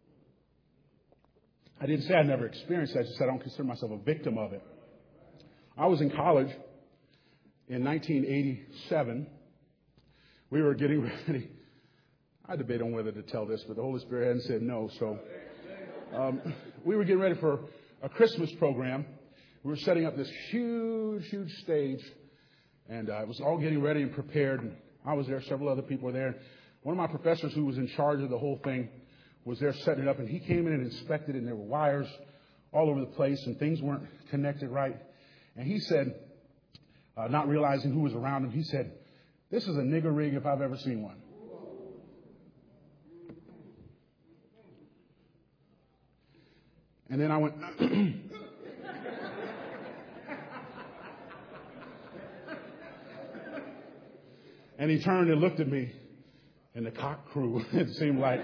Speaker 2: I didn't say I never experienced it. I just said I don't consider myself a victim of it. I was in college in 1987. We were getting ready. I debate on whether to tell this, but the Holy Spirit hadn't said no. So we were getting ready for a Christmas program. We were setting up this huge stage, and it was all getting ready and prepared. And I was there. Several other people were there. One of my professors who was in charge of the whole thing was there setting it up, and he came in and inspected it, and there were wires all over the place, and things weren't connected right. And he said, not realizing who was around him, he said, "This is a nigger rig if I've ever seen one." And then I went, and he turned and looked at me, and the cock crew, it seemed like.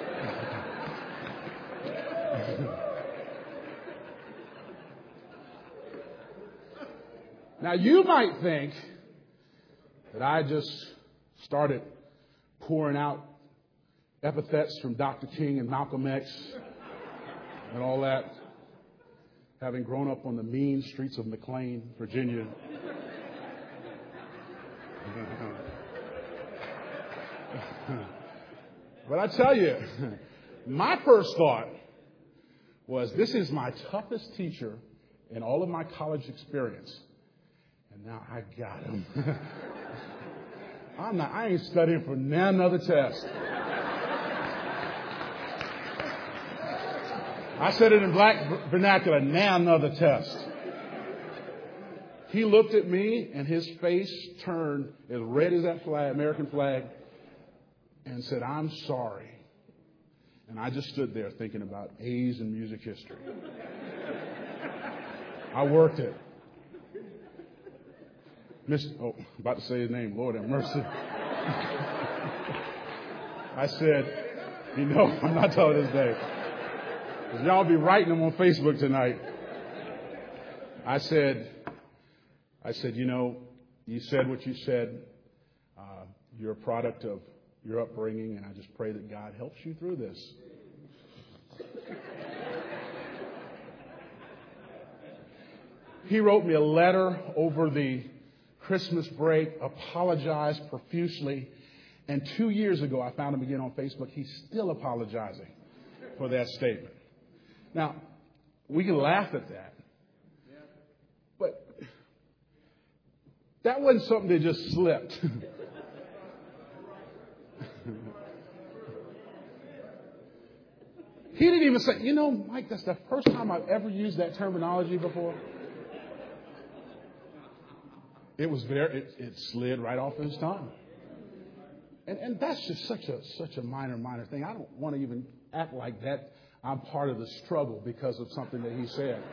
Speaker 2: Now, you might think that I just started pouring out epithets from Dr. King and Malcolm X and all that, having grown up on the mean streets of McLean, Virginia. But I tell you, my first thought was, this is my toughest teacher in all of my college experience. And now I got him. I ain't studying for another test. I said it in black vernacular, now another test. He looked at me and his face turned as red as that flag, American flag, and said, "I'm sorry." And I just stood there thinking about A's in music history. I worked it. About to say his name, Lord have mercy. I said, I'm not telling his name. Because y'all be writing him on Facebook tonight. I said, you said what you said. You're a product of your upbringing, and I just pray that God helps you through this. He wrote me a letter over the Christmas break, apologized profusely, and 2 years ago I found him again on Facebook. He's still apologizing for that statement. Now, we can laugh at that, but that wasn't something that just slipped. He didn't even say, Mike, that's the first time I've ever used that terminology before. It was there. It slid right off his tongue. And that's just such a minor thing. I don't want to even act like that I'm part of the struggle because of something that he said.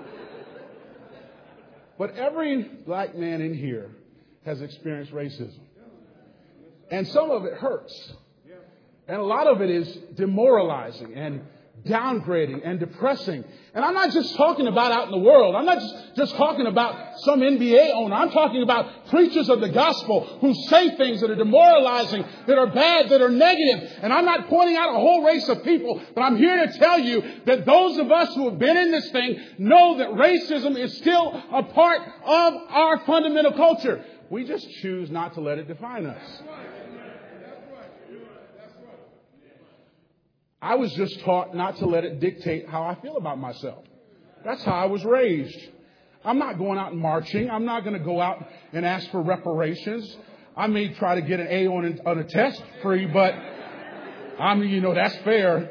Speaker 2: But every black man in here has experienced racism. And some of it hurts. And a lot of it is demoralizing and downgrading and depressing. And I'm not just talking about out in the world. I'm not just talking about some NBA owner. I'm talking about preachers of the gospel who say things that are demoralizing, that are bad, that are negative. And I'm not pointing out a whole race of people, but I'm here to tell you that those of us who have been in this thing know that racism is still a part of our fundamental culture. We just choose not to let it define us. I was just taught not to let it dictate how I feel about myself. That's how I was raised. I'm not going out and marching. I'm not going to go out and ask for reparations. I may try to get an A on a test free, but that's fair.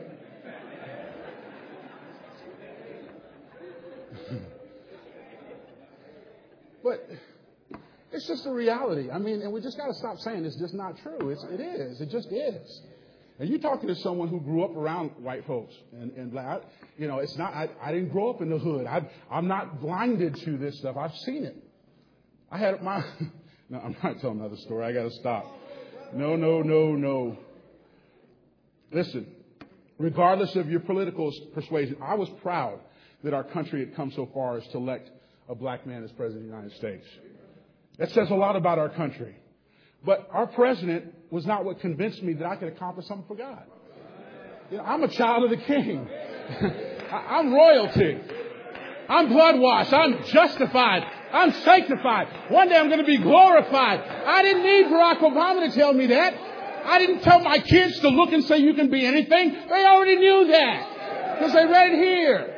Speaker 2: But it's just a reality. And we just got to stop saying it's just not true. It is. It just is. And you're talking to someone who grew up around white folks and black. It's not. I didn't grow up in the hood. I'm not blinded to this stuff. I've seen it. I had my... No, I'm not telling another story. I got to stop. No. Listen, regardless of your political persuasion, I was proud that our country had come so far as to elect a black man as president of the United States. That says a lot about our country. But our president was not what convinced me that I could accomplish something for God. You know, I'm a child of the King. I'm royalty. I'm blood washed. I'm justified. I'm sanctified. One day I'm going to be glorified. I didn't need Barack Obama to tell me that. I didn't tell my kids to look and say you can be anything. They already knew that because they read it here.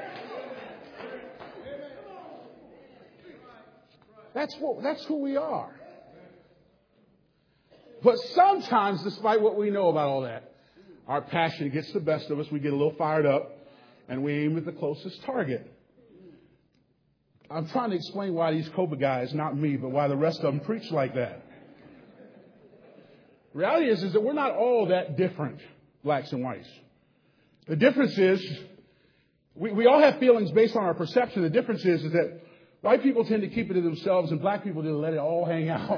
Speaker 2: That's who we are. But sometimes, despite what we know about all that, our passion gets the best of us. We get a little fired up and we aim at the closest target. I'm trying to explain why these COBA guys, not me, but why the rest of them preach like that. The reality is that we're not all that different, blacks and whites. The difference is we all have feelings based on our perception. The difference is that white people tend to keep it to themselves and black people tend to let it all hang out.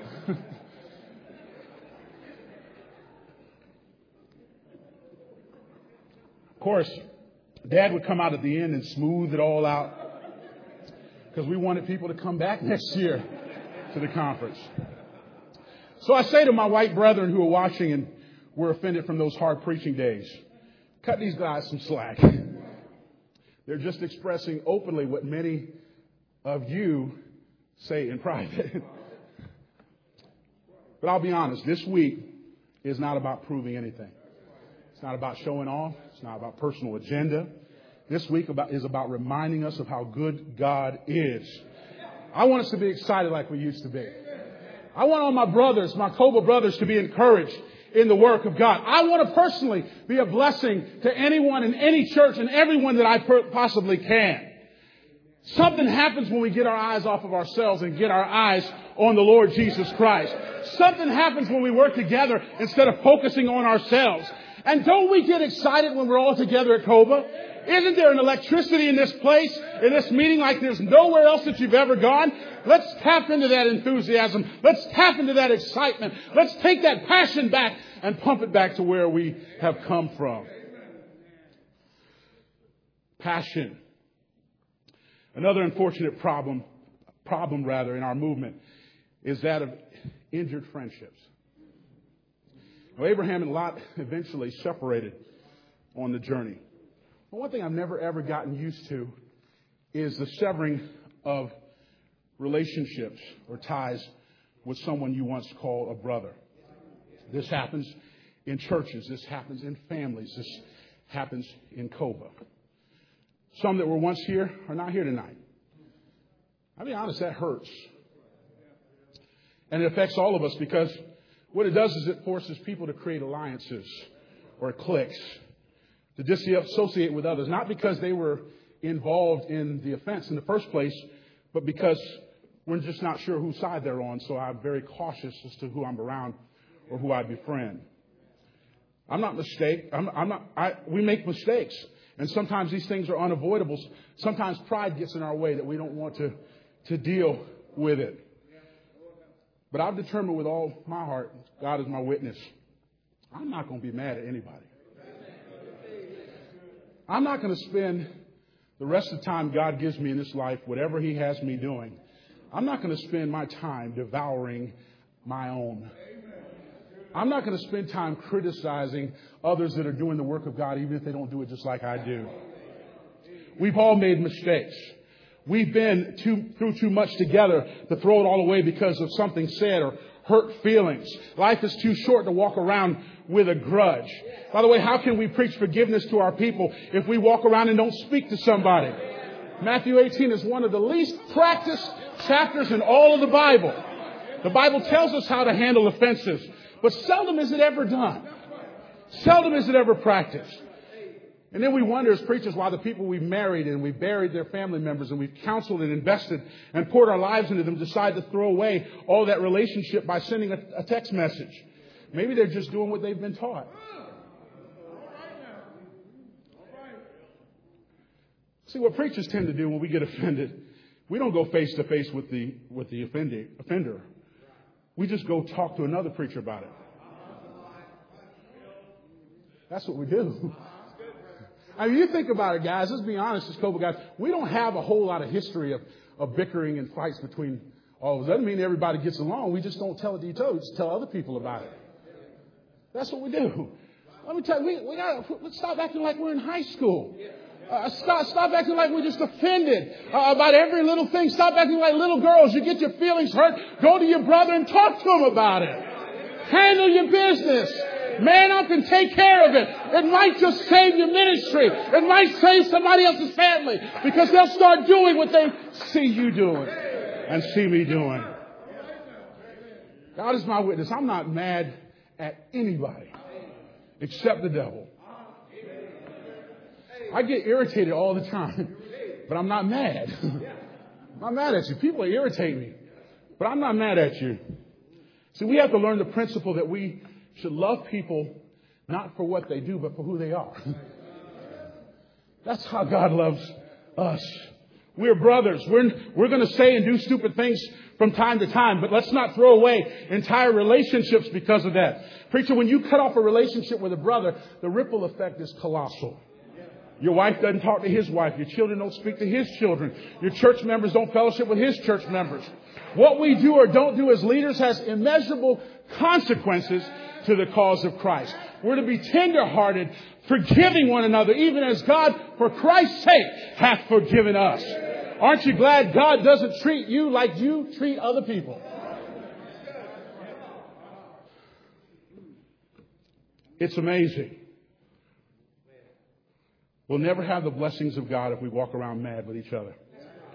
Speaker 2: Of course, Dad would come out at the end and smooth it all out because we wanted people to come back next year to the conference. So I say to my white brethren who are watching and were offended from those hard preaching days, cut these guys some slack. They're just expressing openly what many of you say in private. But I'll be honest, this week is not about proving anything. It's not about showing off. It's not about personal agenda. This week is about reminding us of how good God is. I want us to be excited like we used to be. I want all my brothers, my COBA brothers, to be encouraged in the work of God. I want to personally be a blessing to anyone in any church and everyone that I possibly can. Something happens when we get our eyes off of ourselves and get our eyes on the Lord Jesus Christ. Something happens when we work together instead of focusing on ourselves. And don't we get excited when we're all together at COBA? Isn't there an electricity in this place, in this meeting, like there's nowhere else that you've ever gone? Let's tap into that enthusiasm. Let's tap into that excitement. Let's take that passion back and pump it back to where we have come from. Passion. Another unfortunate problem in our movement is that of injured friendships. Now, Abraham and Lot eventually separated on the journey. But one thing I've never, ever gotten used to is the severing of relationships or ties with someone you once called a brother. This happens in churches. This happens in families. This happens in COBA. Some that were once here are not here tonight. I'll be honest, that hurts. And it affects all of us because what it does is it forces people to create alliances or cliques, to disassociate with others, not because they were involved in the offense in the first place, but because we're just not sure whose side they're on. So I'm very cautious as to who I'm around or who I befriend. We make mistakes. And sometimes these things are unavoidable. Sometimes pride gets in our way that we don't want to deal with it. But I've determined with all my heart, God is my witness, I'm not going to be mad at anybody. I'm not going to spend the rest of the time God gives me in this life, whatever He has me doing, I'm not going to spend my time devouring my own. I'm not going to spend time criticizing others that are doing the work of God, even if they don't do it just like I do. We've all made mistakes. We've been through too much together to throw it all away because of something said or hurt feelings. Life is too short to walk around with a grudge. By the way, how can we preach forgiveness to our people if we walk around and don't speak to somebody? Matthew 18 is one of the least practiced chapters in all of the Bible. The Bible tells us how to handle offenses, but seldom is it ever done. Seldom is it ever practiced. And then we wonder as preachers why the people we've married and we've buried their family members and we've counseled and invested and poured our lives into them decide to throw away all that relationship by sending a text message. Maybe they're just doing what they've been taught. See, what preachers tend to do when we get offended, We don't go face to face with the offender. We just go talk to another preacher about it. That's what we do. I mean, you think about it, guys. Let's be honest, as Cobra guys, we don't have a whole lot of history of bickering and fights between all of us. Doesn't mean everybody gets along. We just don't tell it to each other. We just tell other people about it. That's what we do. Let me tell you, let's stop acting like we're in high school. Stop acting like we're just offended about every little thing. Stop acting like little girls. You get your feelings hurt. Go to your brother and talk to him about it. Handle your business. Man up and take care of it. It might just save your ministry. It might save somebody else's family because they'll start doing what they see you doing and see me doing. God is my witness. I'm not mad at anybody except the devil. I get irritated all the time, but I'm not mad. I'm not mad at you. People irritate me, but I'm not mad at you. See, we have to learn the principle that we should love people not for what they do, but for who they are. That's how God loves us. We're brothers. We're going to say and do stupid things from time to time, but let's not throw away entire relationships because of that. Preacher, when you cut off a relationship with a brother, the ripple effect is colossal. Your wife doesn't talk to his wife. Your children don't speak to his children. Your church members don't fellowship with his church members. What we do or don't do as leaders has immeasurable consequences to the cause of Christ. We're to be tenderhearted, forgiving one another, even as God, for Christ's sake, hath forgiven us. Aren't you glad God doesn't treat you like you treat other people? It's amazing. We'll never have the blessings of God if we walk around mad with each other.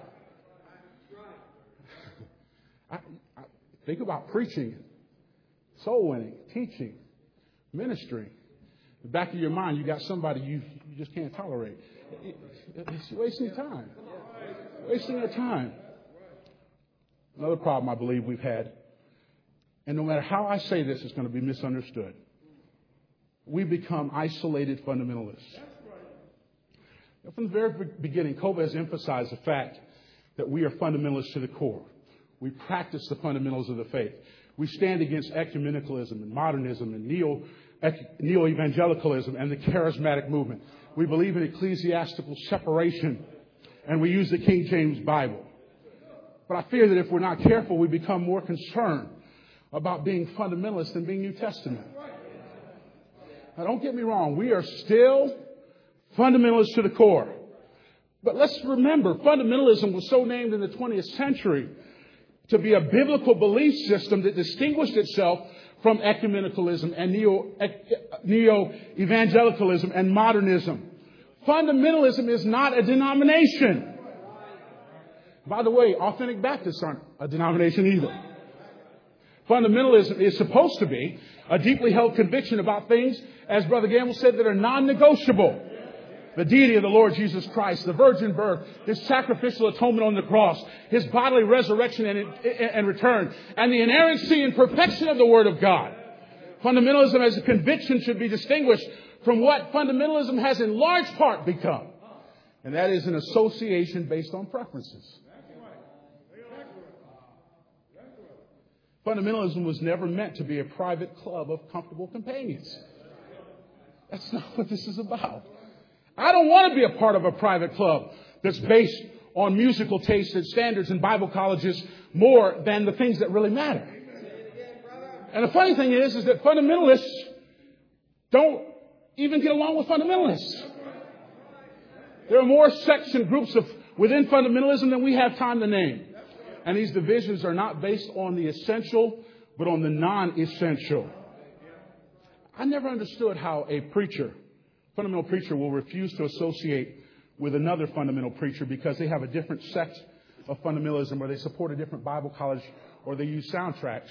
Speaker 2: I think about preaching, soul winning, teaching, ministry. In the back of your mind, you got somebody you just can't tolerate. It's wasting time. Wasting your time. Another problem I believe we've had, and no matter how I say this, it's going to be misunderstood. We become isolated fundamentalists. From the very beginning, Cova has emphasized the fact that we are fundamentalists to the core. We practice the fundamentals of the faith. We stand against ecumenicalism and modernism and neo-evangelicalism and the charismatic movement. We believe in ecclesiastical separation, and we use the King James Bible. But I fear that if we're not careful, we become more concerned about being fundamentalist than being New Testament. Now, don't get me wrong. We are still fundamentalists to the core. But let's remember, fundamentalism was so named in the 20th century to be a biblical belief system that distinguished itself from ecumenicalism and neo-evangelicalism and modernism. Fundamentalism is not a denomination. By the way, authentic Baptists aren't a denomination either. Fundamentalism is supposed to be a deeply held conviction about things, as Brother Gamble said, that are non-negotiable. The deity of the Lord Jesus Christ, the virgin birth, His sacrificial atonement on the cross, His bodily resurrection and return, and the inerrancy and perfection of the Word of God. Fundamentalism as a conviction should be distinguished from what fundamentalism has in large part become. And that is an association based on preferences. Fundamentalism was never meant to be a private club of comfortable companions. That's not what this is about. I don't want to be a part of a private club that's based on musical tastes and standards in Bible colleges more than the things that really matter. And the funny thing is that fundamentalists don't even get along with fundamentalists. There are more sects and groups within fundamentalism than we have time to name. And these divisions are not based on the essential, but on the non-essential. I never understood how a fundamental preacher will refuse to associate with another fundamental preacher because they have a different sect of fundamentalism, or they support a different Bible college, or they use soundtracks.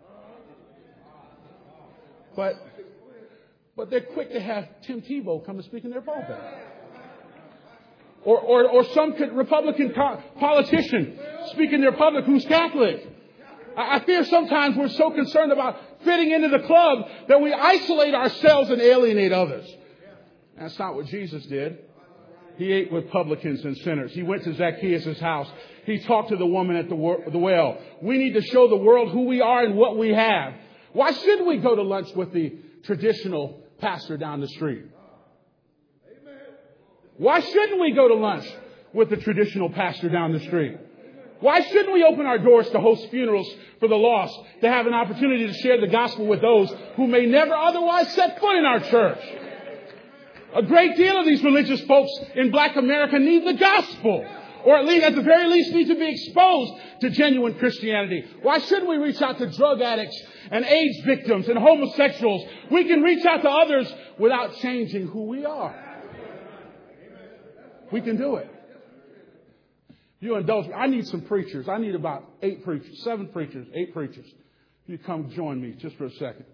Speaker 2: But they're quick to have Tim Tebow come to speak in their pulpit. Or some Republican politician speak in their public who's Catholic. I fear sometimes we're so concerned about fitting into the club that we isolate ourselves and alienate others. That's not what Jesus did. He ate with publicans and sinners. He went to Zacchaeus' house. He talked to the woman at the well. We need to show the world who we are and what we have. Why shouldn't we go to lunch with the traditional pastor down the street? Why shouldn't we go to lunch with the traditional pastor down the street? Why shouldn't we open our doors to host funerals for the lost, to have an opportunity to share the gospel with those who may never otherwise set foot in our church? A great deal of these religious folks in Black America need the gospel, or at least, at the very least, need to be exposed to genuine Christianity. Why shouldn't we reach out to drug addicts and AIDS victims and homosexuals? We can reach out to others without changing who we are. We can do it. You indulge me. I need some preachers. I need about 8 preachers, 7 preachers, 8 preachers. You come join me just for a second.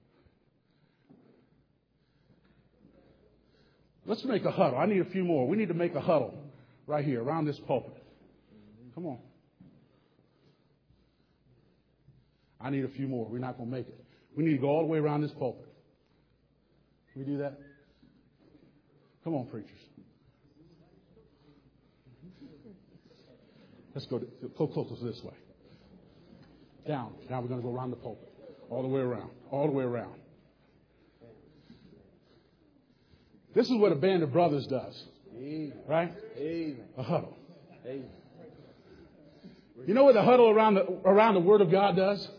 Speaker 2: Let's make a huddle. I need a few more. We need to make a huddle right here around this pulpit. Come on. I need a few more. We're not going to make it. We need to go all the way around this pulpit. Can we do that? Come on, preachers. Let's go closer this way. Down. Now we're going to go around the pulpit. All the way around. All the way around. This is what a band of brothers does. Right? A huddle. You know what the huddle around the Word of God does?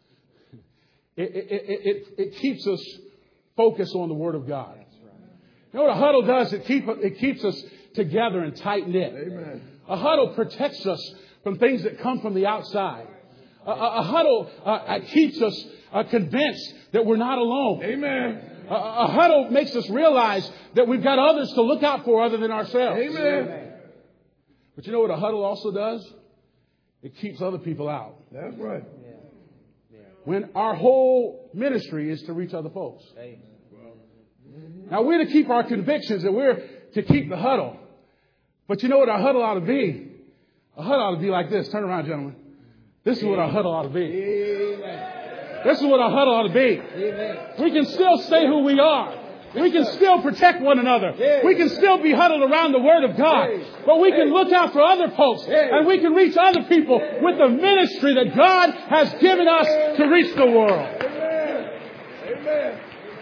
Speaker 2: It keeps us focused on the Word of God. You know what a huddle does? It keeps us together and tight knit. Amen. A huddle protects us from things that come from the outside. A huddle keeps us convinced that we're not alone. Amen. A huddle makes us realize that we've got others to look out for other than ourselves. Amen. But you know what a huddle also does? It keeps other people out. That's right. When our whole ministry is to reach other folks. Now we're to keep our convictions and we're to keep the huddle. But you know what our huddle ought to be? A huddle ought to be like this. Turn around, gentlemen. This is what our huddle ought to be. Amen. This is what our huddle ought to be. Amen. We can still say who we are. We can still protect one another. We can still be huddled around the Word of God. But we can look out for other folks. And we can reach other people with the ministry that God has given us to reach the world. Amen.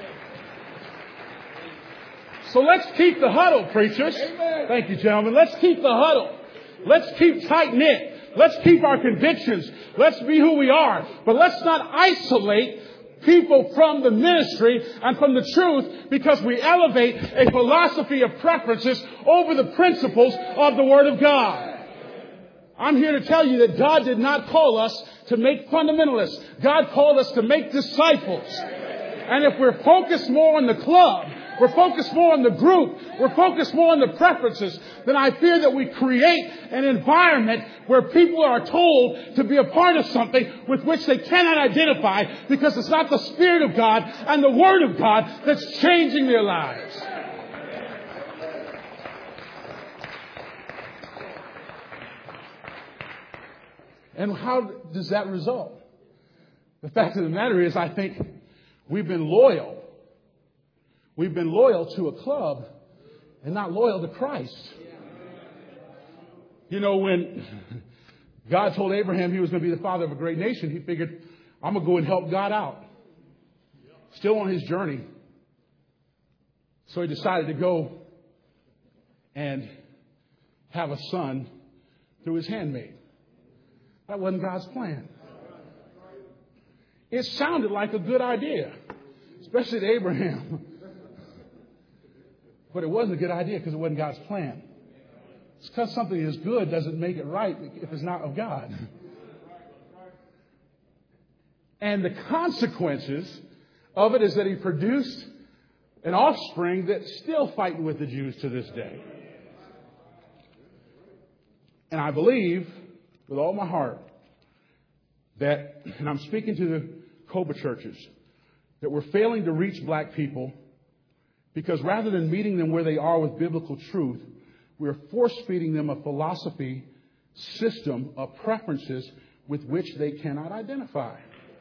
Speaker 2: So let's keep the huddle, preachers. Amen. Thank you, gentlemen. Let's keep the huddle. Let's keep tight-knit. Let's keep our convictions. Let's be who we are. But let's not isolate people from the ministry and from the truth because we elevate a philosophy of preferences over the principles of the Word of God. I'm here to tell you that God did not call us to make fundamentalists. God called us to make disciples. And if we're focused more on the club, we're focused more on the group, we're focused more on the preferences, then I fear that we create an environment where people are told to be a part of something with which they cannot identify because it's not the Spirit of God and the Word of God that's changing their lives. And how does that result? The fact of the matter is, I think we've been loyal. We've been loyal to a club and not loyal to Christ. You know, when God told Abraham he was going to be the father of a great nation, he figured, I'm going to go and help God out. Still on his journey. So he decided to go and have a son through his handmaid. That wasn't God's plan. It sounded like a good idea, especially to Abraham. But it wasn't a good idea because it wasn't God's plan. It's because something is good doesn't make it right if it's not of God. And the consequences of it is that he produced an offspring that's still fighting with the Jews to this day. And I believe with all my heart that, and I'm speaking to the Coba churches, that we're failing to reach black people because rather than meeting them where they are with biblical truth, we're force-feeding them a philosophy, system of preferences with which they cannot identify.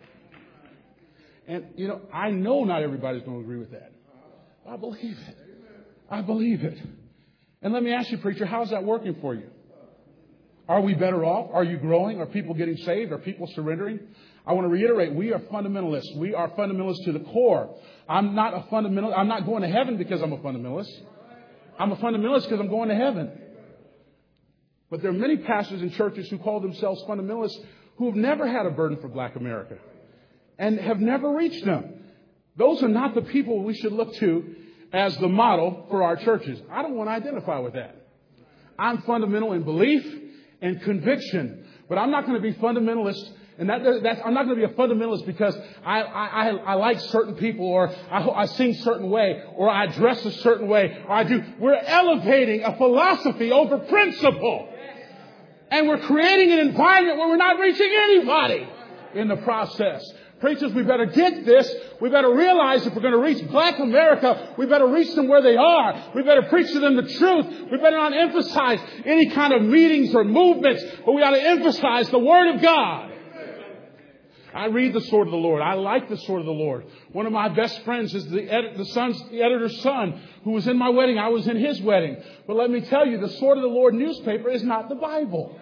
Speaker 2: And, you know, I know not everybody's going to agree with that. I believe it. I believe it. And let me ask you, preacher, how's that working for you? Are we better off? Are you growing? Are people getting saved? Are people surrendering? I want to reiterate, we are fundamentalists. We are fundamentalists to the core. I'm not a fundamentalist. I'm not going to heaven because I'm a fundamentalist. I'm a fundamentalist because I'm going to heaven. But there are many pastors in churches who call themselves fundamentalists who have never had a burden for Black America and have never reached them. Those are not the people we should look to as the model for our churches. I don't want to identify with that. I'm fundamental in belief and conviction, but I'm not going to be fundamentalist. And I'm not going to be a fundamentalist because I like certain people, or I sing a certain way, or I dress a certain way, or I do. We're elevating a philosophy over principle. And we're creating an environment where we're not reaching anybody in the process. Preachers, we better get this. We better realize if we're going to reach Black America, we better reach them where they are. We better preach to them the truth. We better not emphasize any kind of meetings or movements, but we ought to emphasize the Word of God. I read the Sword of the Lord. I like the Sword of the Lord. One of my best friends is the editor's son who was in my wedding. I was in his wedding. But let me tell you, the Sword of the Lord newspaper is not the Bible.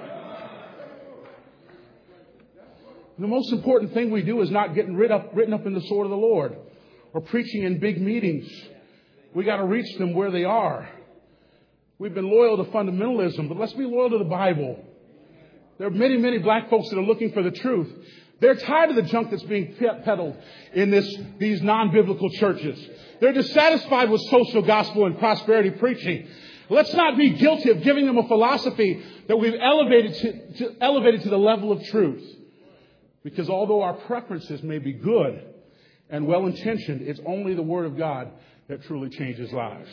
Speaker 2: The most important thing we do is not getting written up in the Sword of the Lord or preaching in big meetings. We got to reach them where they are. We've been loyal to fundamentalism, but let's be loyal to the Bible. There are many, many Black folks that are looking for the truth. They're tired of the junk that's being peddled in these non-biblical churches. They're dissatisfied with social gospel and prosperity preaching. Let's not be guilty of giving them a philosophy that we've elevated to the level of truth. Because although our preferences may be good and well-intentioned, it's only the Word of God that truly changes lives.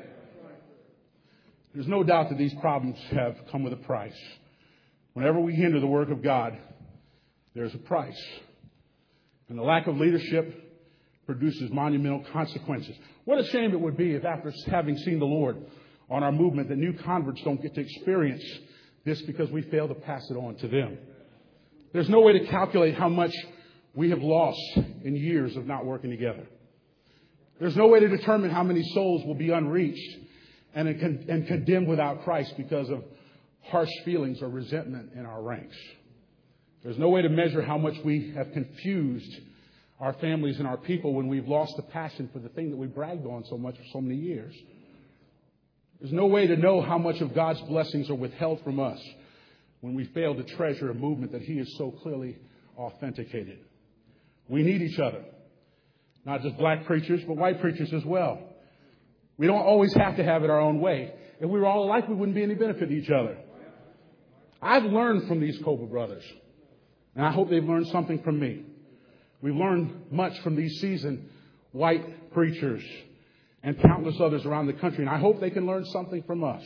Speaker 2: There's no doubt that these problems have come with a price. Whenever we hinder the work of God, there's a price. And the lack of leadership produces monumental consequences. What a shame it would be if after having seen the Lord on our movement, that new converts don't get to experience this because we fail to pass it on to them. There's no way to calculate how much we have lost in years of not working together. There's no way to determine how many souls will be unreached and condemned without Christ because of harsh feelings or resentment in our ranks. There's no way to measure how much we have confused our families and our people when we've lost the passion for the thing that we bragged on so much for so many years. There's no way to know how much of God's blessings are withheld from us when we fail to treasure a movement that He has so clearly authenticated. We need each other. Not just Black preachers, but white preachers as well. We don't always have to have it our own way. If we were all alike, we wouldn't be any benefit to each other. I've learned from these Coba brothers, and I hope they've learned something from me. We've learned much from these seasoned white preachers and countless others around the country, and I hope they can learn something from us.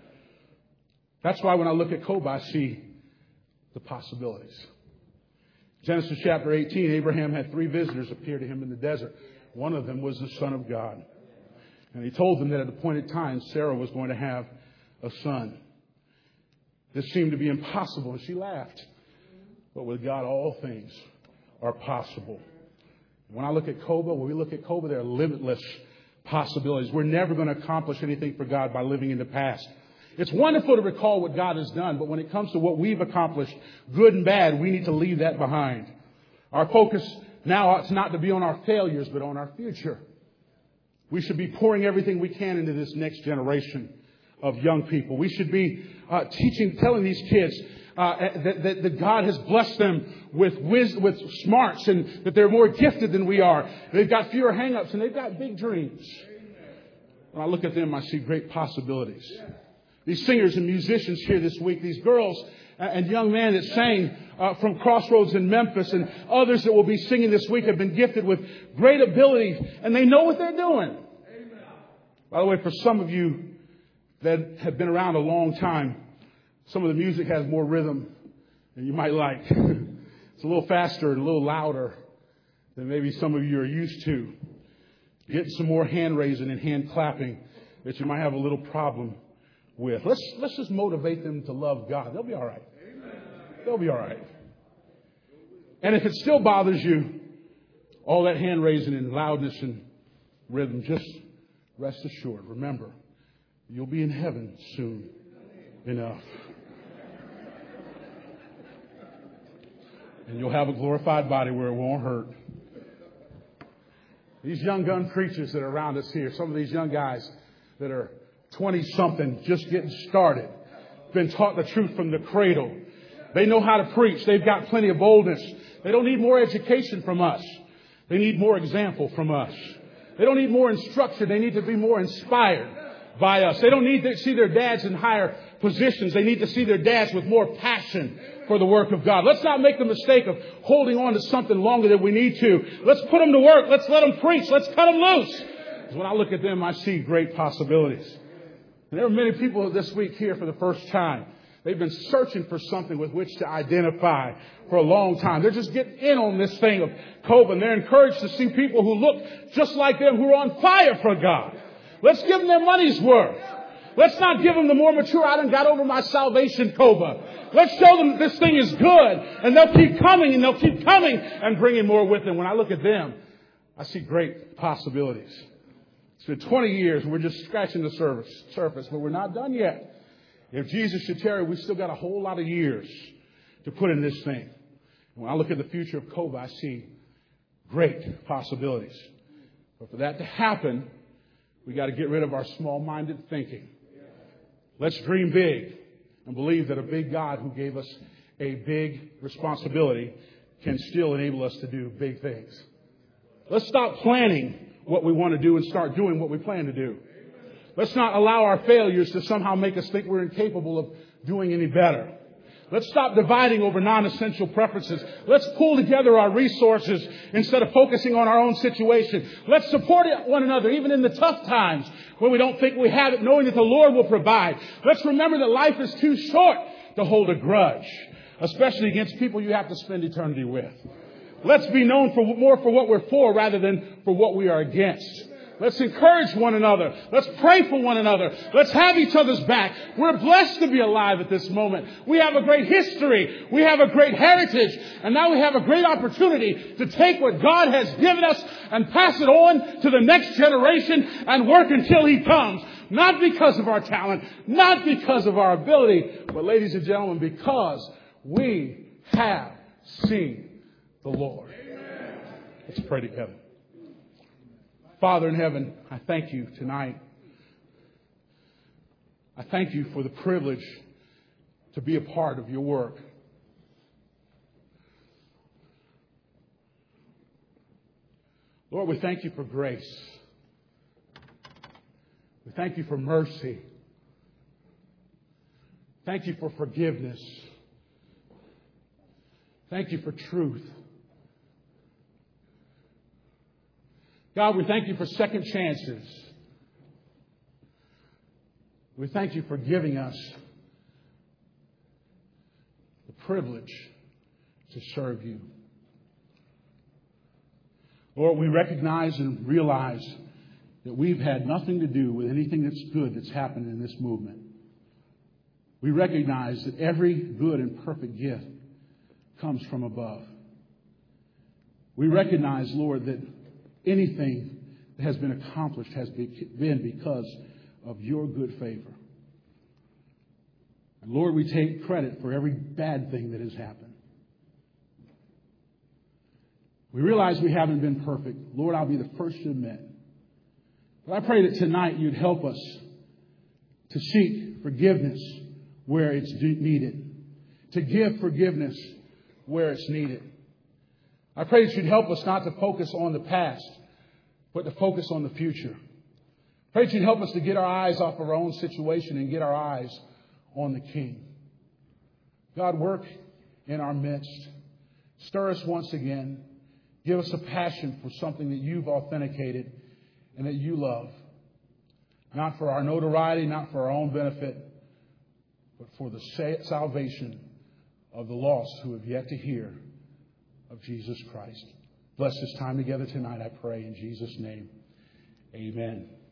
Speaker 2: That's why when I look at Coba, I see the possibilities. Genesis chapter 18, Abraham had 3 visitors appear to him in the desert. One of them was the Son of God. And he told them that at the appointed time, Sarah was going to have a son. This seemed to be impossible, and she laughed. But with God, all things are possible. When I look at Coba, when we look at Coba, there are limitless possibilities. We're never going to accomplish anything for God by living in the past. It's wonderful to recall what God has done, but when it comes to what we've accomplished, good and bad, we need to leave that behind. Our focus now ought not to be on our failures, but on our future. We should be pouring everything we can into this next generation of young people. We should be telling these kids that God has blessed them with smarts and that they're more gifted than we are. They've got fewer hang-ups and they've got big dreams. When I look at them, I see great possibilities. These singers and musicians here this week, these girls and young men that sang from Crossroads in Memphis and others that will be singing this week have been gifted with great ability and they know what they're doing. Amen. By the way, for some of you that have been around a long time, some of the music has more rhythm than you might like. It's a little faster and a little louder than maybe some of you are used to. Getting some more hand raising and hand clapping that you might have a little problem with. Let's just motivate them to love God. They'll be all right. They'll be all right. And if it still bothers you, all that hand raising and loudness and rhythm, just rest assured. Remember, You'll be in heaven soon enough. And you'll have a glorified body where it won't hurt. These young gun preachers that are around us here, some of these young guys that are 20-something, just getting started, been taught the truth from the cradle. They know how to preach. They've got plenty of boldness. They don't need more education from us. They need more example from us. They don't need more instruction. They need to be more inspired by us. They don't need to see their dads in higher positions. They need to see their dads with more passion for the work of God. Let's not make the mistake of holding on to something longer than we need to. Let's put them to work. Let's let them preach. Let's cut them loose. Because when I look at them, I see great possibilities. And there are many people this week here for the first time. They've been searching for something with which to identify for a long time. They're just getting in on this thing of COVID. And they're encouraged to see people who look just like them, who are on fire for God. Let's give them their money's worth. Let's not give them the more mature, I done got over my salvation Koba. Let's show them that this thing is good. And they'll keep coming and they'll keep coming and bringing more with them. When I look at them, I see great possibilities. It's been 20 years and we're just scratching the surface, but we're not done yet. If Jesus should tarry, we've still got a whole lot of years to put in this thing. When I look at the future of Koba, I see great possibilities. But for that to happen, we got to get rid of our small-minded thinking. Let's dream big and believe that a big God who gave us a big responsibility can still enable us to do big things. Let's stop planning what we want to do and start doing what we plan to do. Let's not allow our failures to somehow make us think we're incapable of doing any better. Let's stop dividing over non-essential preferences. Let's pull together our resources instead of focusing on our own situation. Let's support one another, even in the tough times when we don't think we have it, knowing that the Lord will provide. Let's remember that life is too short to hold a grudge, especially against people you have to spend eternity with. Let's be known more for what we're for rather than for what we are against. Let's encourage one another. Let's pray for one another. Let's have each other's back. We're blessed to be alive at this moment. We have a great history. We have a great heritage. And now we have a great opportunity to take what God has given us and pass it on to the next generation and work until He comes. Not because of our talent, not because of our ability, but ladies and gentlemen, because we have seen the Lord. Let's pray together. Father in heaven, I thank you tonight. I thank you for the privilege to be a part of your work. Lord, we thank you for grace. We thank you for mercy. Thank you for forgiveness. Thank you for truth. God, we thank you for second chances. We thank you for giving us the privilege to serve you. Lord, we recognize and realize that we've had nothing to do with anything that's good that's happened in this movement. We recognize that every good and perfect gift comes from above. We recognize, Lord, that anything that has been accomplished has been because of your good favor. And Lord, we take credit for every bad thing that has happened. We realize we haven't been perfect. Lord, I'll be the first to admit. But I pray that tonight you'd help us to seek forgiveness where it's needed, to give forgiveness where it's needed. I pray that you'd help us not to focus on the past, but to focus on the future. I pray that you'd help us to get our eyes off of our own situation and get our eyes on the King. God, work in our midst. Stir us once again. Give us a passion for something that you've authenticated and that you love. Not for our notoriety, not for our own benefit, but for the salvation of the lost who have yet to hear of Jesus Christ. Bless this time together tonight, I pray in Jesus' name. Amen.